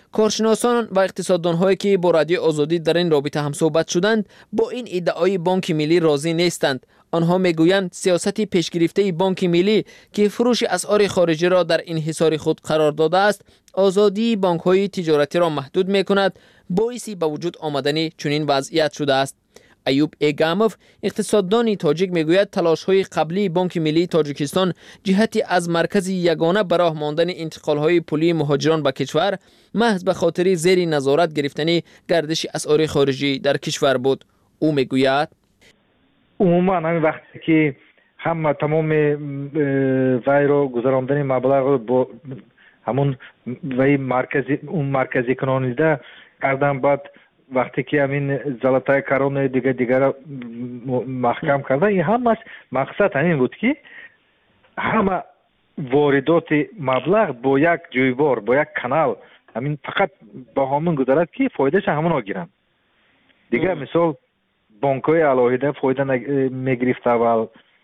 کارشناسان و اقتصاددان‌هایی که با رادیو آزادی در این رابطه هم صحبت شدند با این ادعای بانک ملی راضی نیستند. آنها میگویند سیاست پیشگرفته بانک ملی که فروش اسعار خارجی را در انحصار خود قرار داده است، آزادی بانک‌های تجارتی را محدود می‌کند، باعث به وجود آمدن چنین وضعیت شده است. ایوب ایگاموف اقتصاددان تاجیک میگوید تلاش‌های قبلی بانک ملی تاجیکستان جهت از مرکز یگانه برای ماندن انتقال‌های پولی مهاجران به کشور محض به خاطر زیر نظارت گرفتن گردش اسعار خارجی در کشور بود. او میگوید عموما همین وقتی که هم تمام وای رو گذراندن مبلغ رو با همون وای مرکزی کنانیده کردن، بعد وقتی که همین زلطای کرون دیگر محکم کردن، این هم مقصد همین بود که همه واردات مبلغ با یک جویبار با یک کانال همین فقط با همون گذرد که فایدهش همون ها گیرن دیگه. مثال بانک‌های علاهیده فایده میگرفت اول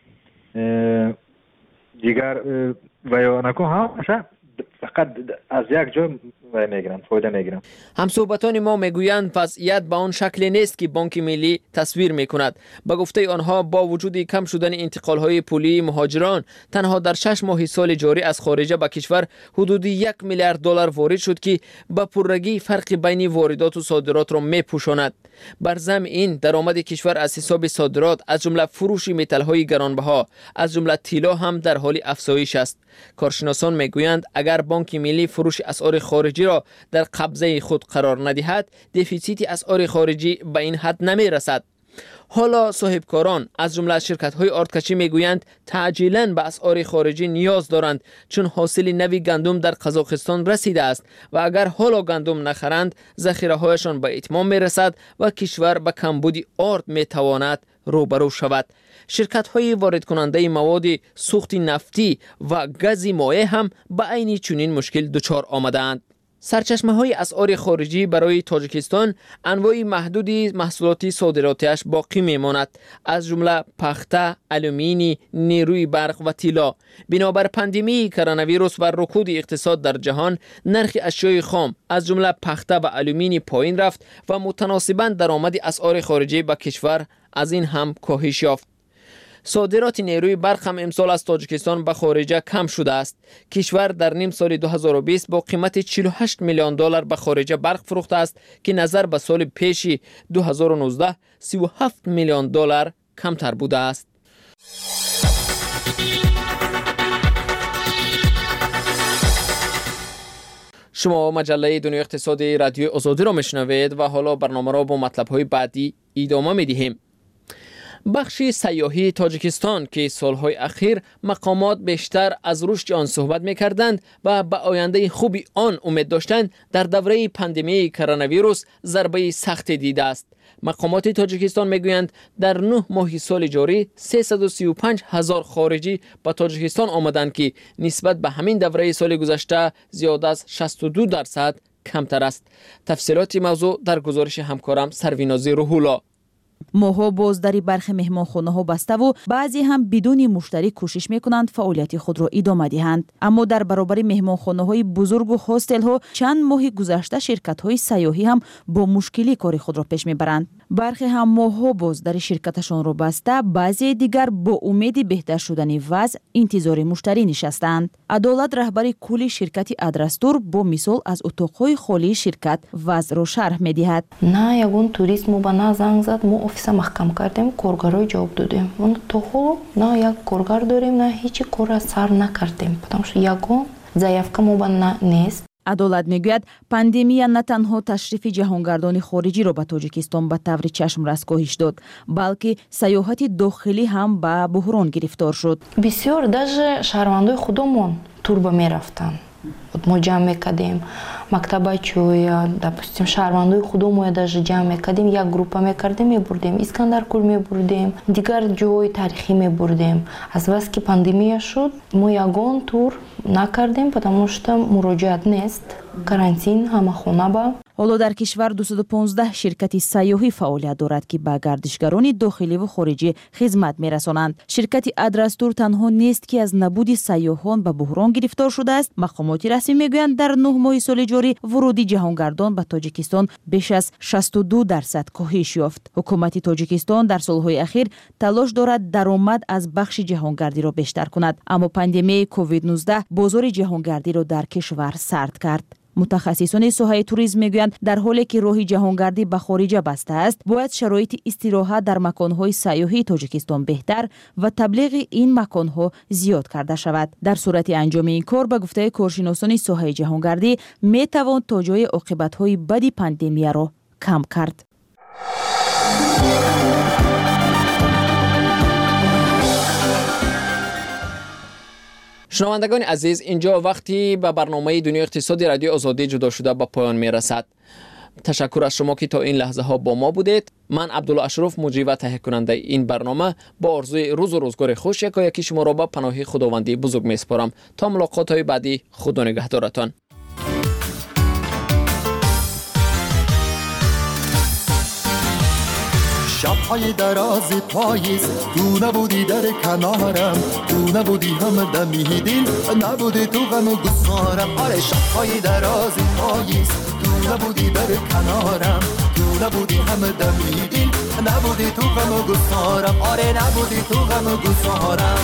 دیگر ویانکو هم فقط از یک جا میگیرن فایده میگیرن. همصحبتان ما میگویند وضعیت به آن شکل نیست که بانک ملی تصویر میکند. به گفته آنها با وجود کم شدن انتقال‌های پولی مهاجران تنها در 6 ماه سال جاری از خارجه به کشور حدود 1 میلیارد دلار وارد شد که به پررگی فرق بین واردات و صادرات را میپوشاند. بر ضمن این درآمد کشور از حساب صادرات از جمله فروش متال‌های گرانبها از جمله طلا هم در حال افزایش است. کارشناسان میگویند اگر بانک ملی فروش اسعار خارجی را در قبضه خود قرار ندهد، دفیسیت اسعار خارجی به این حد نمی رسد. حالا صاحبکاران از جمله شرکت‌های آردکشی میگویند تعجیلاً به اسعار خارجی نیاز دارند، چون حاصل نوی گندم در قزاقستان رسیده است و اگر حالا گندم نخرند ذخیره‌هایشان به اتمام میرسد و کشور به کمبودی آرد میتواند روبرو شود. شرکت‌های وارد کننده مواد سوخت نفتی و گاز مایع هم به عین چنین مشکل دچار آمدند. سرچشمه‌های اسعار خارجی برای تاجیکستان انواع محدودی محصولات صادراتیش باقی میماند، از جمله پخته، آلومینی، نیروی برق و طلا. بنابر پاندمی کرونا ویروس و رکود اقتصاد در جهان، نرخ اشیاء خام از جمله پخته و آلومینی پایین رفت و متناسباً درآمد اسعار خارجی به کشور از این هم کاهش یافت. صادرات نیروی برق هم امسال از تاجیکستان به خارجه کم شده است. کشور در نیم سال 2020 با قیمت 48 میلیون دلار به خارجه برق فروخته است که نظر به سال پیش 2019 37 میلیون دلار کمتر بوده است. شما مجله دنیای اقتصادی رادیو آزادی را میشنوید و حالا برنامه را با مطلب‌های بعدی ادامه می‌دهیم. بخش سیاحی تاجیکستان که سالهای اخیر مقامات بیشتر از رشد آن صحبت می‌کردند و به آینده خوبی آن امید داشتند، در دوره پاندمی کرونا ویروس ضربه سختی دیده است. مقامات تاجیکستان میگویند در 9 ماه سال جاری 335,000 خارجی به تاجیکستان آمدند که نسبت به همین دوره سال گذشته زیاد از 62% کمتر است. تفصیلات موضوع در گزارش همکارم سروینازی روحولا. ماها باز در برخی مهمانخانه‌ها بسته و بعضی هم بدون مشتری کوشش میکنند فعالیت خود را ادامه دهند. اما در برابر مهمانخانه‌های بزرگ و هاستل‌ها چند ماه گذشته شرکت‌های سیاحی هم با مشکلی کار خود را پیش میبرند. برخی هم ماها باز در شرکتشان را بسته، بعضی دیگر با امید بهتر شدن وضع انتظار مشتری نشستند. عدالت رهبر کل شرکت ادرستور با مثال از اتاق‌های خالی شرکت وضع را شرح می‌دهد. نه یگون توریست مو بنا زنگ زد، مو офиса محکم کردیم، کارگرای جواب دادیم. اون تو خو نه یک کارگر داریم نه هیچ کار سر نکردیم. потому что یگون заявка مو بنا نیست. عدالت میگوید پاندمی نه تنها تشریف جهانگردان خارجی را به تاجیکستان به طور چشمرس کاهش داد، بلکه سیاحت داخلی هم به بحران گرفتار شد. بسیار даже شهروندای خودمون تور میرفتن. ما جمع میکردیم مکتبچو یا допустим شهروندای خودمون даже جمع میکردیم، یک گروپ میکردیم میبردیم اسکندرکول میبردیم، دیگر جای تاریخی میبردیم. از بس که پاندمی شد ما یگان تور نکردیم потому что مراجعت نیست، карантин همه خونه با. ҳоло дар кишвар 215 ширкати сайёҳӣ фаъолият дорад ки ба гардишгарони дохиливу хориҷӣ хизмат мерасонанд. ширкати Адрастур танҳо нест ки аз набуди сайёҳон ба буҳрон гирифтор шудааст. мақомоти расмӣ мегӯянд дар 9 моҳи соли ҷорӣ вуруди ҷаҳонгардон ба Тоҷикистон беш аз 62% коҳиш ёфт. ҳукумати Тоҷикистон дар солҳои ахир талош дорад даромад аз бахши ҷаҳонгардиро бештар кунад, аммо пандемияи COVID-19 бозори ҷаҳонгардиро дар кишвар сард кард. мутахассисони соҳаи туризм мегӯянд дар ҳоле ки роҳи ҷаҳонгардӣ ба хориҷа бастааст, бояд шароити истироҳат дар маконҳои сайёҳии Тоҷикистон беҳтар ва таблиғи ин маконҳо зиёд карда шавад. дар сурати анҷоми ин кор ба гуфтаи коршиносони соҳаи ҷаҳонгардӣ метавон то ҷои оқибатҳои бади пандемияро кам кард. шунавандагони азиз, инҷо вақти ба барномаи Дунёи иқтисоди радиои Озодӣ ҷудо шуда ба поён мерасад. ташаккур аз шумо ки то ин лаҳзаҳо бо мо будед. ман Абдулла Ашроф, муҷрӣ ва таҳиякунандаи ин барнома, бо орзуи рӯзу рӯзгори хуш якояки шуморо ба паноҳи худовандӣ бузург месупорам. то мулоқотҳои баъдӣ, худо нигаҳдоратон. شب‌های درازی پاییز تو نبودی در کنارم، تو نبودی هم دمیدین، نبودی تو غم و گسارم. آره شب‌های درازی پاییز تو نبودی در کنارم، تو نبودی هم دمیدین، نبودی تو غم و گسارم. آره نبودی تو غم و گسارم.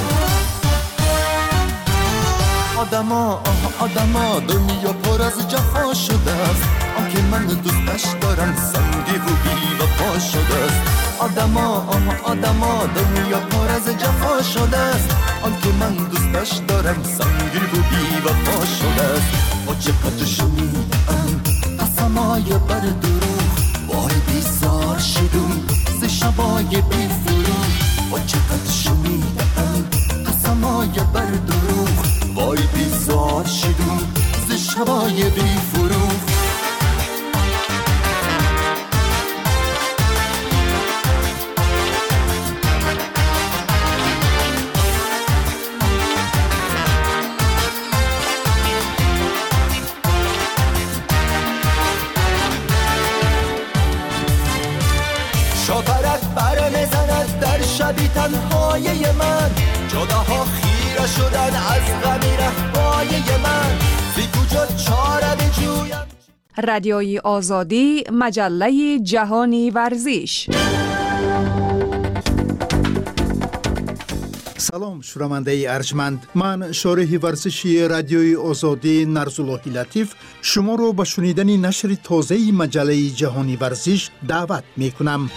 آدما دنیا پر از جفا شده است، آنکه من دوستش دارم سنگی و بی وفا شده است. آدما دنیا پر از جفا شده است، آنکه من دوستش دارم سنگی و بی وفا شده است. و چقدر شنیدم قسمای بر دروغ، وای بیزار شدم ز شبای بی فروغ. و چقدر شنیدم قسمای بر دروغ، وای بیزار شدم ز شبای بی فروغ. شاپرک بر میزند در شبی تنهای من، جداها خیره شدن از غمی رهبای من. بی کجا چاره بجویم. رادیوی آزادی، مجله جهانی ورزش. سلام شنونده ارجمند، من شارح ورزشی رادیوی آزادی نرزاللهی لطیف شما رو به شنیدن نشر تازه مجله جهانی ورزش دعوت می کنم.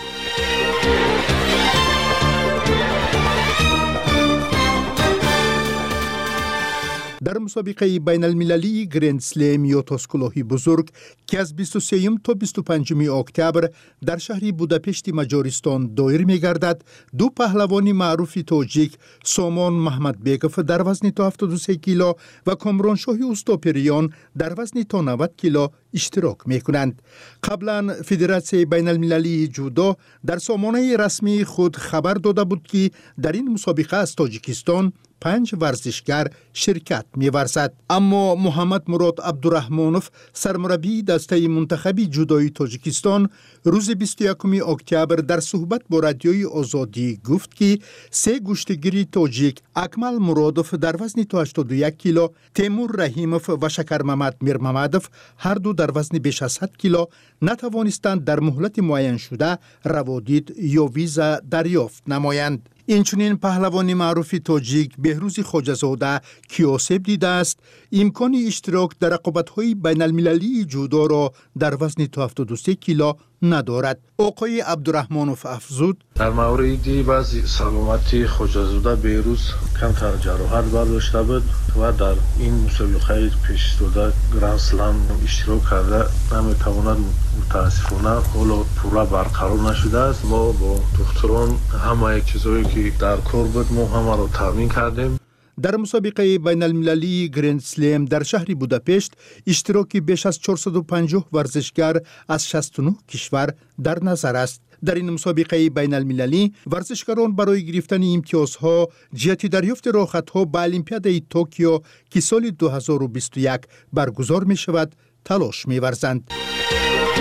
در مسابقه بین المللی گرند سلم یا تاسکلاهی بزرگ که از 23 تا 25 اکتبر در شهر بوداپشت مجارستان دایر می گردد، دو پهلوان معروف تاجیک سامان محمد بیگف در وزن تا 73 کیلو و کامرانشاه اوستاپریان در وزن تا 90 کیلو اشتراک می کنند. قبلا فدراسیون بین المللی جودو در سامانه رسمی خود خبر داده بود که در این مسابقه از تاجیکستان 5 ورزشگر شرکت می‌ورزد. اما محمد مراد عبدالرحمانوف سرمربی دسته منتخب جودوی تاجیکستان روز 21 اکتبر در صحبت با رادیوی آزادی گفت که 3 گشتگیر تاجیک اکمل مرادوف در وزن تا 81 کیلو، تیمور رحیموف و شکر محمد میرمحمدوف هر دو در وزن بیش از 100 کیلو نتوانستند در مهلت معین شده روادید یا ویزا دریافت نمایند. اینچنین پهلوان معروف تاجیک بهروز خواجه‌زاده کیاسب دیده است امکان اشتراک در رقابت‌های بین المللی جودو را در وزن تا 73 کیلو ندارد. آقای عبدالرحمانوف افزود در موردی بعضی سلامتی خواجه‌زاده بهروز کمتر جراحت برداشته بود و در این مسابقه پیش داده گرند سلم اشتراک کرده نمیتواند، متاسفانه حالا پورا برقرار نشده است. ما با دکتران همه چیزایی که در کار بود ما همه را تامین کردیم. در مسابقه بین المللی گرند سلم در شهر بوداپشت اشتراکی بیش از 450 ورزشگر از 69 کشور در نظر است. در این مسابقه بین المللی ورزشکاران برای گرفتن امتیازها جهت دریافت راحت‌ها به المپیاد توکیو که سال 2021 برگزار می شود تلاش می ورزند.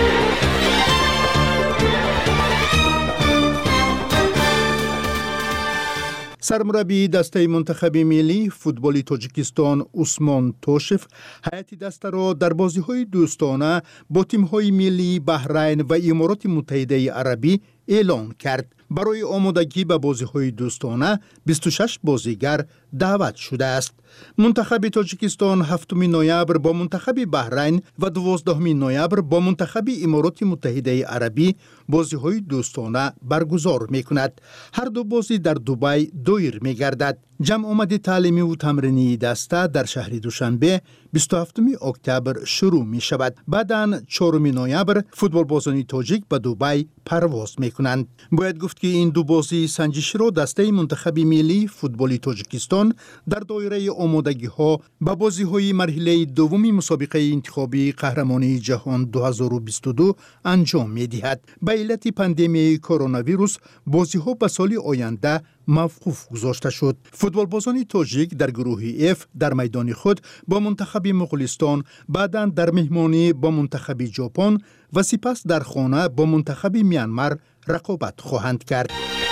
سرمربی دسته منتخب ملی فوتبال تاجیکستان عثمان توشف هیئت دسته را در بازی‌های دوستانه با تیم‌های ملی بحرین و امارات متحده عربی اعلان کرد. برای آمادگی به بازی‌های دوستانه 26 بازیگر دعوت شده است. منتخب تاجیکستان 7 نوامبر با منتخب بحرین و 12 نوامبر با منتخب امارات متحده عربی بازی‌های دوستانه برگزار می‌کند. هر دو بازی در دبی دایر می‌گردد. جمع آمد تعلیمی و تمرینی دسته در شهر دوشنبه 27 اکتبر شروع می شود. بعداً 4 نوامبر فوتبال بازان تاجیک به دبی پرواز می کنند. باید گفت که این دو بازی سنجشی را دسته منتخب ملی فوتبال تاجیکستان در دایره آمادگی ها به بازی های مرحله دومی مسابقه انتخابی قهرمانی جهان 2022 انجام می دهد. به علت پاندمی کرونا ویروس بازی ها به سال آینده موقوف گذاشته شد. فوتبال بازان تاجیک در گروه F در میدان خود با منتخب مغولستان، بعداً در مهمانی با منتخب ژاپن و سپس در خانه با منتخب میانمار رقابت خواهند کرد.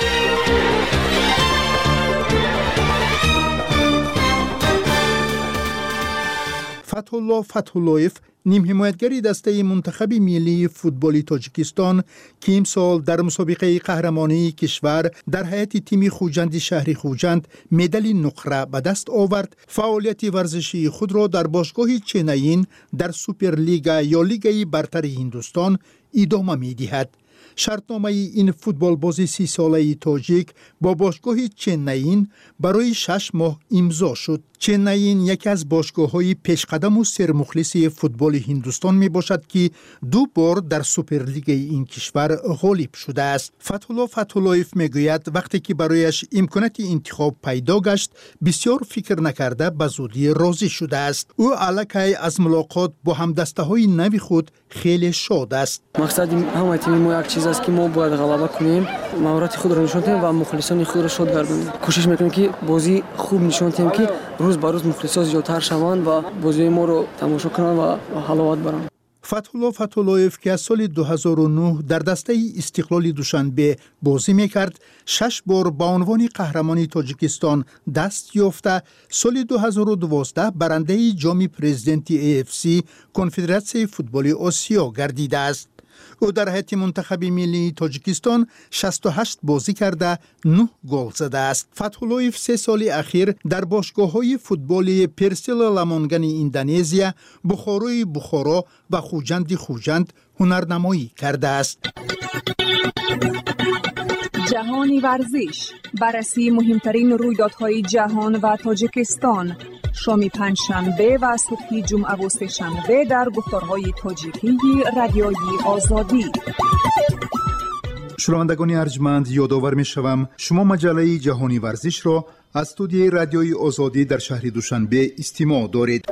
فتح‌الله فتح‌الله‌یف نیم حمایتگری دسته منتخب ملی فوتبال تاجیکستان که امسال در مسابقه قهرمانی کشور در هیئت تیم خوجند شهر خوجند مدال نقره به دست آورد، فعالیت ورزشی خود را در باشگاه چنین در سوپرلیگ یا لیگ برتر هندوستان ادامه می‌دهد. شرطنامه این فوتبال بازی 30 ساله تاجیک با باشگاه چنین برای 6 ماه امضا شد. چنین یکی از باشگاه‌های پیشقدم و سرمخلص فوتبال هندوستان می باشد که 2 بار در سوپرلیگ این کشور غالب شده است. فتح‌الله فتح‌الله‌یف میگوید وقتی که برایش امکانات انتخاب پیدا گشت بسیار فکر نکرده به زودی راضی شده است. او الکی از ملاقات با همدسته‌های نوی خود خیلی شاد است. مقصد همه تیم ما یک چیز است که ما باید غلبه کنیم، مهارت خود را نشان دهیم و مخلصان خود را شاد گردانیم. کوشش میکنیم که بازی خوب نشان دهیم که روز به روز مخلصان زیادتر شوند و بازی ما رو تماشا کنند و حلاوت برند. فتح‌الله فتح‌الله‌یف که از سال 2009 در دسته استقلال دوشنبه بازی میکرد، 6 بار با عنوان قهرمانی تاجیکستان دست یافته، سال 2012 برنده جام پرزیدنتی AFC کنفدراسیون فوتبال آسیا گردیده است. او در هیئت منتخب ملی تاجیکستان 68 بازی کرده 9 گل زده است. فتح‌الله‌یف 3 سال اخیر در باشگاه‌های فوتبال پرسیلا لامونگن اندونزیا، بخارای بخارا و خوجند هنرنمایی کرده است. جهانی ورزش، بررسی مهمترین رویدادهای جهان و تاجیکستان، شام پنجشنبه و صبح جمعه و سه‌شنبه در گفتارهای تاجیکی رادیوی آزادی. شنوندگان ارجمند، یادآور می‌شوم شما مجله جهانی ورزش را از استودیوی رادیوی آزادی در شهر دوشنبه استماع دارید.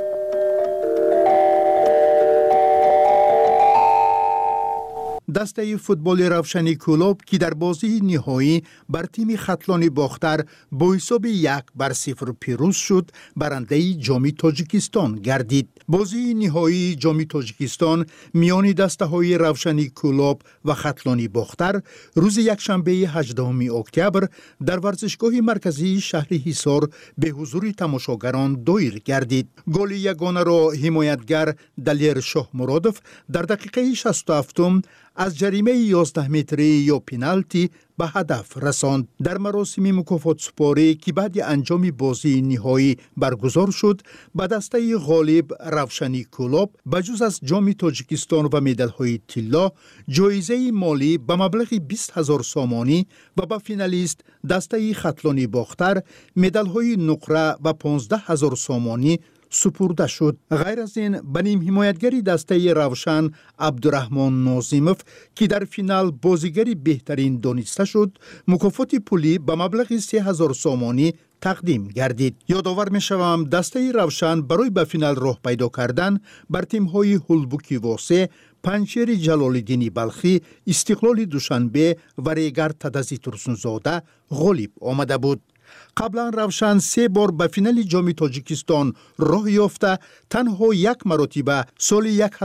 دسته فوتبال روشنی کلوب که در بازی نهایی بر تیم خطلان باختر با حساب 1-0 پیروز شد، برنده جام تاجیکستان گردید. بازی نهایی جام تاجیکستان میان دسته های روشنی کلوب و خطلان باختر روز یکشنبه 18 اکتبر در ورزشگاه مرکزی شهر حصار به حضور تماشاگران دایر گردید. گل یگانه را حمایتگر دلیر شاه مرادف در دقیقه 67 از جریمه 11 متری یا پنالتی به هدف رساند. در مراسم مکافات سپاری که بعد انجام بازی نهایی برگزار شد، به دسته غالب روشنی کلوب بجز از جام تاجیکستان و مدال‌های طلا، جایزه مالی به مبلغ 20,000 سامانی و به فینالیست دسته خطلان باختر مدال‌های نقره و 15,000 سامانی سپرده شد. غیر از این به نیم حمایتگری دسته روشن عبدالرحمن ناظیموف که در فینال بازیگری بهترین دانسته شد، مکافات پولی به مبلغ 3,000 سامانی تقدیم گردید. یادآور می‌شوم دسته روشن برای به فینال راه پیدا کردن بر تیم‌های هلبوکی واسه، پنجشیر جلال‌الدین بلخی، استقلال دوشنبه و ریگر تدزی ترسونزاده غالب آمده بود. قبلا روشن 3 بار به فینال جام تاجیکستان راه یافته تنها یک مرتبه سال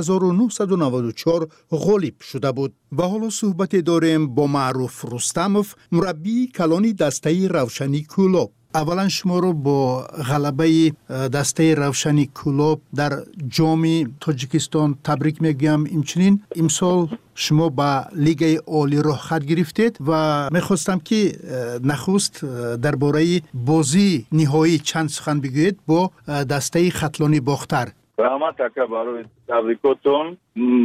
1994 غالب شده بود. و حالا صحبت داریم با معروف رستموف، مربی کلان دسته روشنی کلوب. اولا شما رو با غلبه دسته روشنی کلوب در جام تاجیکستان تبریک میگم. همچنین امسال شما با لیگ عالی راه خط گرفتید و میخواستم که نخست درباره بازی نهایی چند سخن بگویید با دسته خطلانی باختر. رحمت تکه برای تبریکاتون.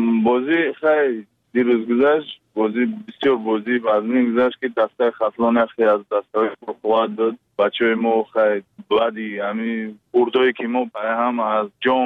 بازی خیلی دیروز گذشت، بازی بسیار بازی وزنی گذشت که دسته خطلان خیلی از دسته قوت داد. بچه ما خیلی بلدی همین بردایی که ما هم از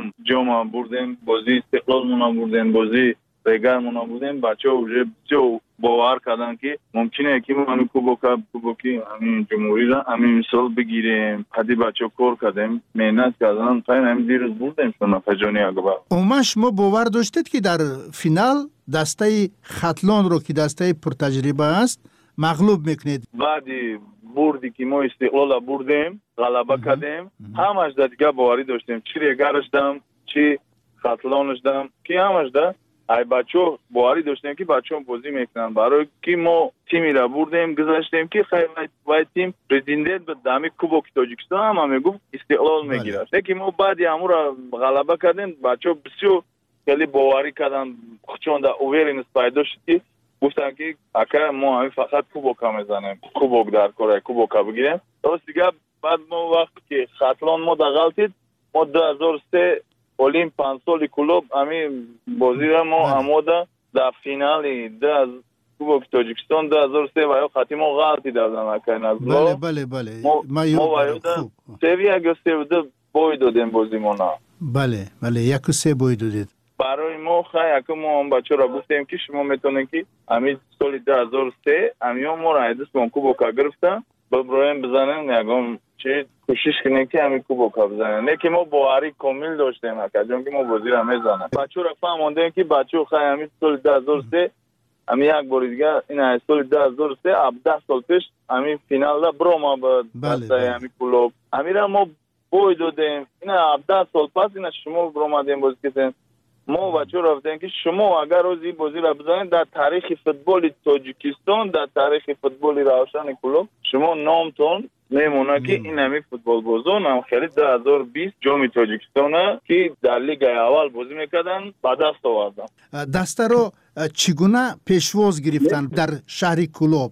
جام بردیم، بازی استقلال مون بردیم، بازی ریگر مون بردیم. بچه ها بسیار باور کردن که ممکنه که ما همین کوبوکی همین جمهوری را همین مثال بگیریم. حدی بچه ها کار کردیم، محنت کردن، خیلی همین دیروز بردیم شما فجانی اگبر. عموما شما باور داشتید که در فینال دسته خطلان رو که دسته پرتجربه است مغلوب میکنید؟ بعدی بردی که ما استقلال بردیم، غلبه کردیم، همش دیگه باوری داشتیم. چی ریگرش دم، چی خطلانش دم، که همش ده ای بچو باوری داشتیم که بچو بازی میکنن. برای که ما تیمی را بردیم گذاشتیم که خیلی وای تیم پرزیدنت به دامی کوبوک تاجیکستان هم میگفت استقلال میگیره. لیکن ما بعدی همون را غلبه کردیم. بچو بسیار خیلی باوری کردن، چون در اوورینس پیدا شد که گفتن که اگر ما همین فقط کوبوکا میزنیم، کوبوک در کره کوبوکا بگیریم. درست دیگه بعد ما وقتی که خطلان ما در غلطید، ما 2003 اولیم 5 سال کلوب همین بازی را ما آماده در فینالی در کوبوک تاجیکستان 2003 و یا خطی ما غلطی دادن اکن از بله بله بله ما خوب سوی اگه سویده بای دادیم بازی ما نه. بله بله 1-3 بای دادید. برای ما خیلی که ما هم بچه را گفتیم که شما میتونید که همین سال 2003 همین ما را ایدست با کوبوکا گرفتن ببرایم بزنن یکم چه کوشش کنیم که همین کوبوکا بزنن. لیکن ما باوری کامل داشتیم اکا جون که ما بازی را میزنن. بچه را فهموندیم که بچه خیلی همین سال 2003 همین یک بار دیگه این سال 2003 17 سال پیش همین فینال دا برو ما به همین کلوب همین را ما بای دادیم. این 17 سال پس این شما برو مادیم بازی کردیم. ما بچه رفتیم که شما اگر روزی بازی را بزنید در تاریخ فوتبال تاجیکستان، در تاریخ فوتبال روشن کلوب شما نامتون میمونه که این همین فوتبال بازان هم خیلی 2020 جام تاجیکستان که در لیگ اول بازی میکردن به دست آوردن. دسته رو چگونه پیشواز گرفتن در شهر کلوب؟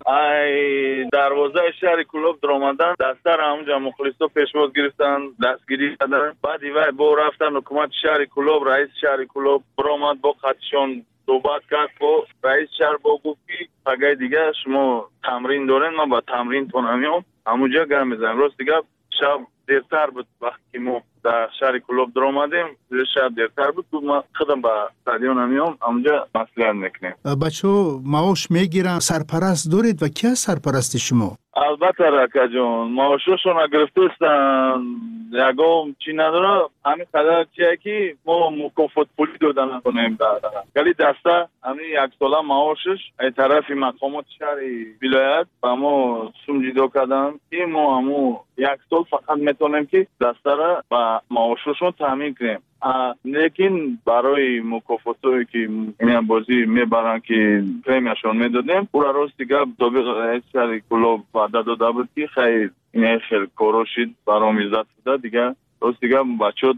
دروازه شهر کلوب در آمدن دسته را همونجا مخلصا پیشواز گرفتن، دستگیری کردن. بعدی وای با رفتن حکومت شهر کلوب، رئیس شهر کلوب برآمد با خطشون صحبت کرد با رئیس شهر با گفت که اگه دیگه شما تمرین دارین من با تمرین تون همیام همونجا گرم میزنم. راست دیگه شب دیرتر بود وقتی ما در شهر کلوب در آمدیم، شب دیرتر بود تو ما خودم با استادیون همیام همونجا مسئله میکنیم. بچه معاش میگیرن، سرپرست دارید و کی سرپرست شما؟ البته رکا جون معاششون گرفتستن یکم چی نداره همین قدر چیه که ما مکافات پولی دادن کنیم دادن ولی دسته همین یک ساله معاشش از طرف مقامات شهر ولایت با ما سمجیده کردن که ما همو یک سال فقط میتونیم که دسته را با معاششون تامین کنیم. لیکن برای مکافاتی که این بازی میبرن که پریمیشون میدادیم او را راست دیگه طبق شهر کلوب وعده داده بود که خیلی این خیلی کاروشید برام عزت بوده دیگه. راست دیگه بچه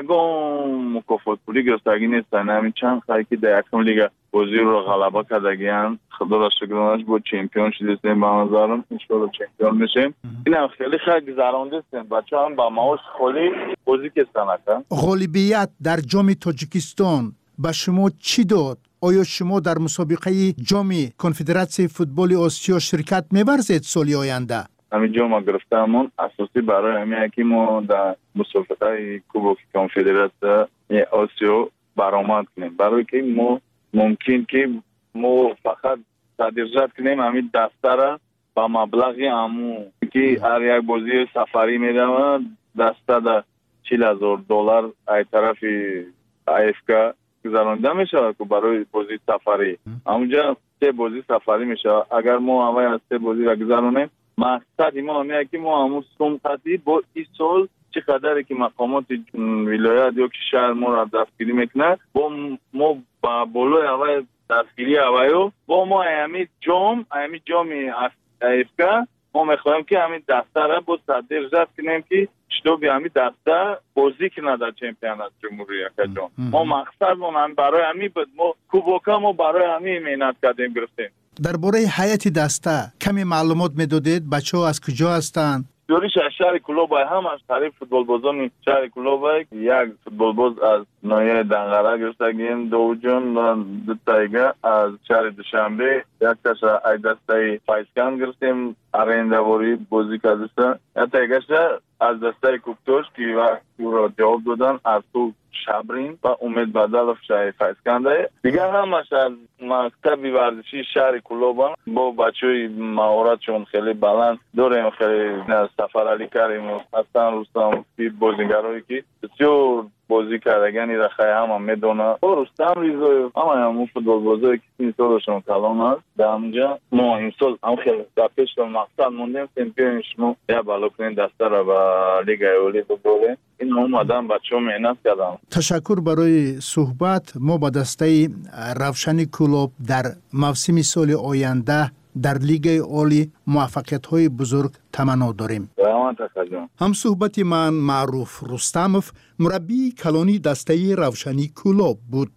یکم مکافات پولی گرفتگی نیستن. همین چند خیلی که در یکم لیگ بازی رو غلبه کردگیان خدا را شکرانش بود چمپیون شدیم با نظرم انشالله چمپیون میشیم. این هم خیلی گذرانده هستن بچه هم با معاش خالی بازی کستن اکن. غالبیت در جام تاجیکستان به شما چی داد؟ آیا شما در مسابقه جام کنفدراسیون فوتبال آسیا شرکت می‌ورزید سالی آینده؟ همین جام گرفتمون اساسی برای همین که ما در مسابقه کوبوک کنفدراسیون آسیا برآمد کنیم برای که ما ممکن که ما فقط تدریجات کنیم همین دسته را با مبلغی همو که هر یک بازی سفری میدم دسته در $40,000 ای طرف AFK گذرانده میشه که برای بازی سفری همونجا 3 بازی سفری میشه. اگر ما اول از 3 بازی را گذرانیم مقصد ما همه که ما همون سمقتی با این سال چقدر که مقامات ولایت یا که شهر ما را دستگیری میکنه با ما با بالای اول دستگیری اوایو با ما همین جام افکا ما میخوایم که همین دفتر را با صدر رفت کنیم که چطور به همین دفتر بازی کنه در چمپیونات جمهوری جام. ما مقصد ما برای همین ما کوبوکا ما برای همین مهنت کردیم گرفتیم. درباره هیئت دسته کمی معلومات میدادید؟ بچه‌ها از کجا هستند؟ دوریش از شهر کلوبای هم از طریق فوتبال بازان شهر کلوبای یک فوتبال باز از نایه دنگره گرفتگیم، دو جون دو تایگه از شهر دوشنبه، یک تاش از دسته فایسکان گرفتیم ارندواری بازی کردستن، یک تایگهش از دسته کوکتوش که وقت او را جواب دادن از تو شبرین و امید بدل شهر فایسکان دیگه همش از مکتب ورزشی شهر کلوبان با بچه‌های مهارتشون خیلی بلند داریم. خیلی سفر علی کریم حسن رستم بازیگرایی که بسیار بازی کردگان را خیلی هم میدونه. رستم ریزوی همون فوتبال بازی که این سالشون کلان است. در همونجا ما امسال هم خیلی در پیش مقصد موندیم چمپیون شما یا بالا کنین دسته را به لیگ اولی ببریم. این اومدن بچه‌ها مهنت کردن. تشکر برای صحبت. ما با دسته روشن کلوب در موسم سال آینده در لیگ عالی موفقیت‌های بزرگ تمنا داریم. هم صحبت من معروف رستمов مربی کلانی دسته روشنی کلوب بود.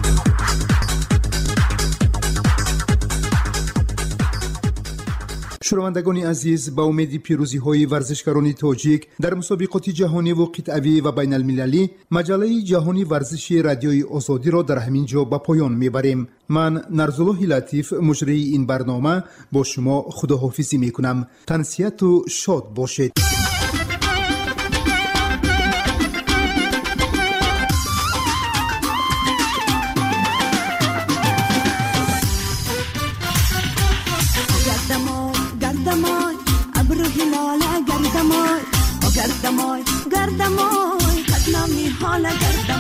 شنوندگان عزیز، با امید پیروزی‌های ورزشکاران تاجیک در مسابقات جهانی و قطعی و بین المللی، مجله جهانی ورزشی رادیوی آزادی را در همین جا به پایان میبریم. من نرزالله لطیف مجری این برنامه با شما خداحافظی میکنم. تنسیت و شاد باشید. گردمای قدنامی حالا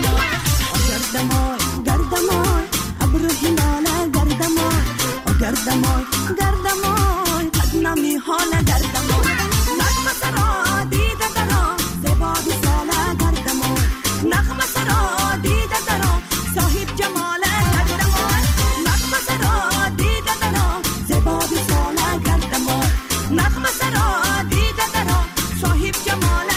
گردمای ابرو هلالا گردمای قدنامی حالا گردمای نغمه سرا دیده درا زیبا بی سالا گردمای نغمه سرا دیده درا صاحب جمالا گردمای نغمه سرا دیده درا زیبا بی سالا گردمای نغمه سرا دیده درا صاحب جمالا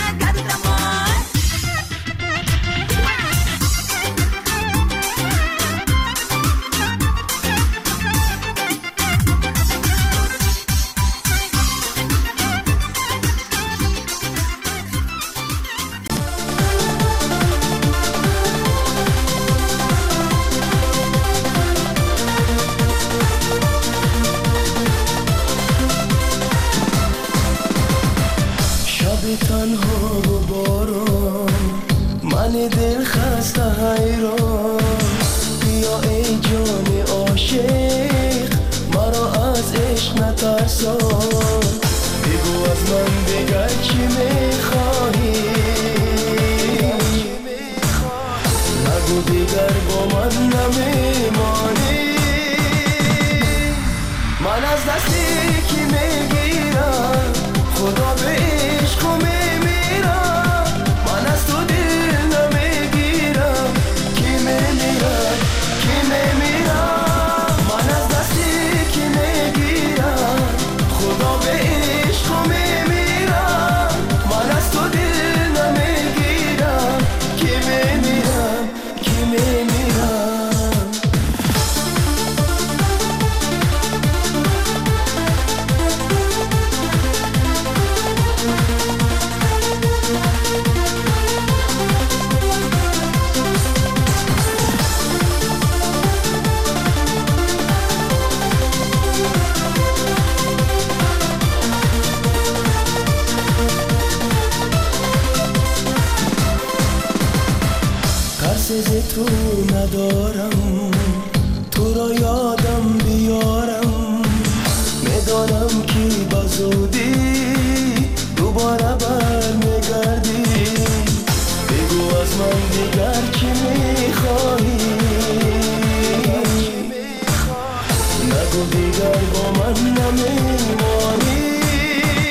تنها و باران من دل خسته حیران بیا ای جان عاشق مرا از عشق نترسان بگو از من دیگر چی میخواهی نگو دیگر با من نمیمانی من از دستی کی میگیرم خدا به عشق میمیرم من از تو دل نمیگیرم کی میمیرم من از دستی کی میگیرم خدا به عشق میمیرم من از تو دل نمیگیرم کی میمیرم ترس تو ندارم تو را یادم بیارم میدانم که بزودی دوباره برمیگردی بگو از من دیگر چی میخواهی نگو دیگر با من نمیمانی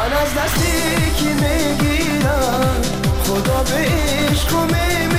من از دستی که میگیرم خدا به عشق میمیرم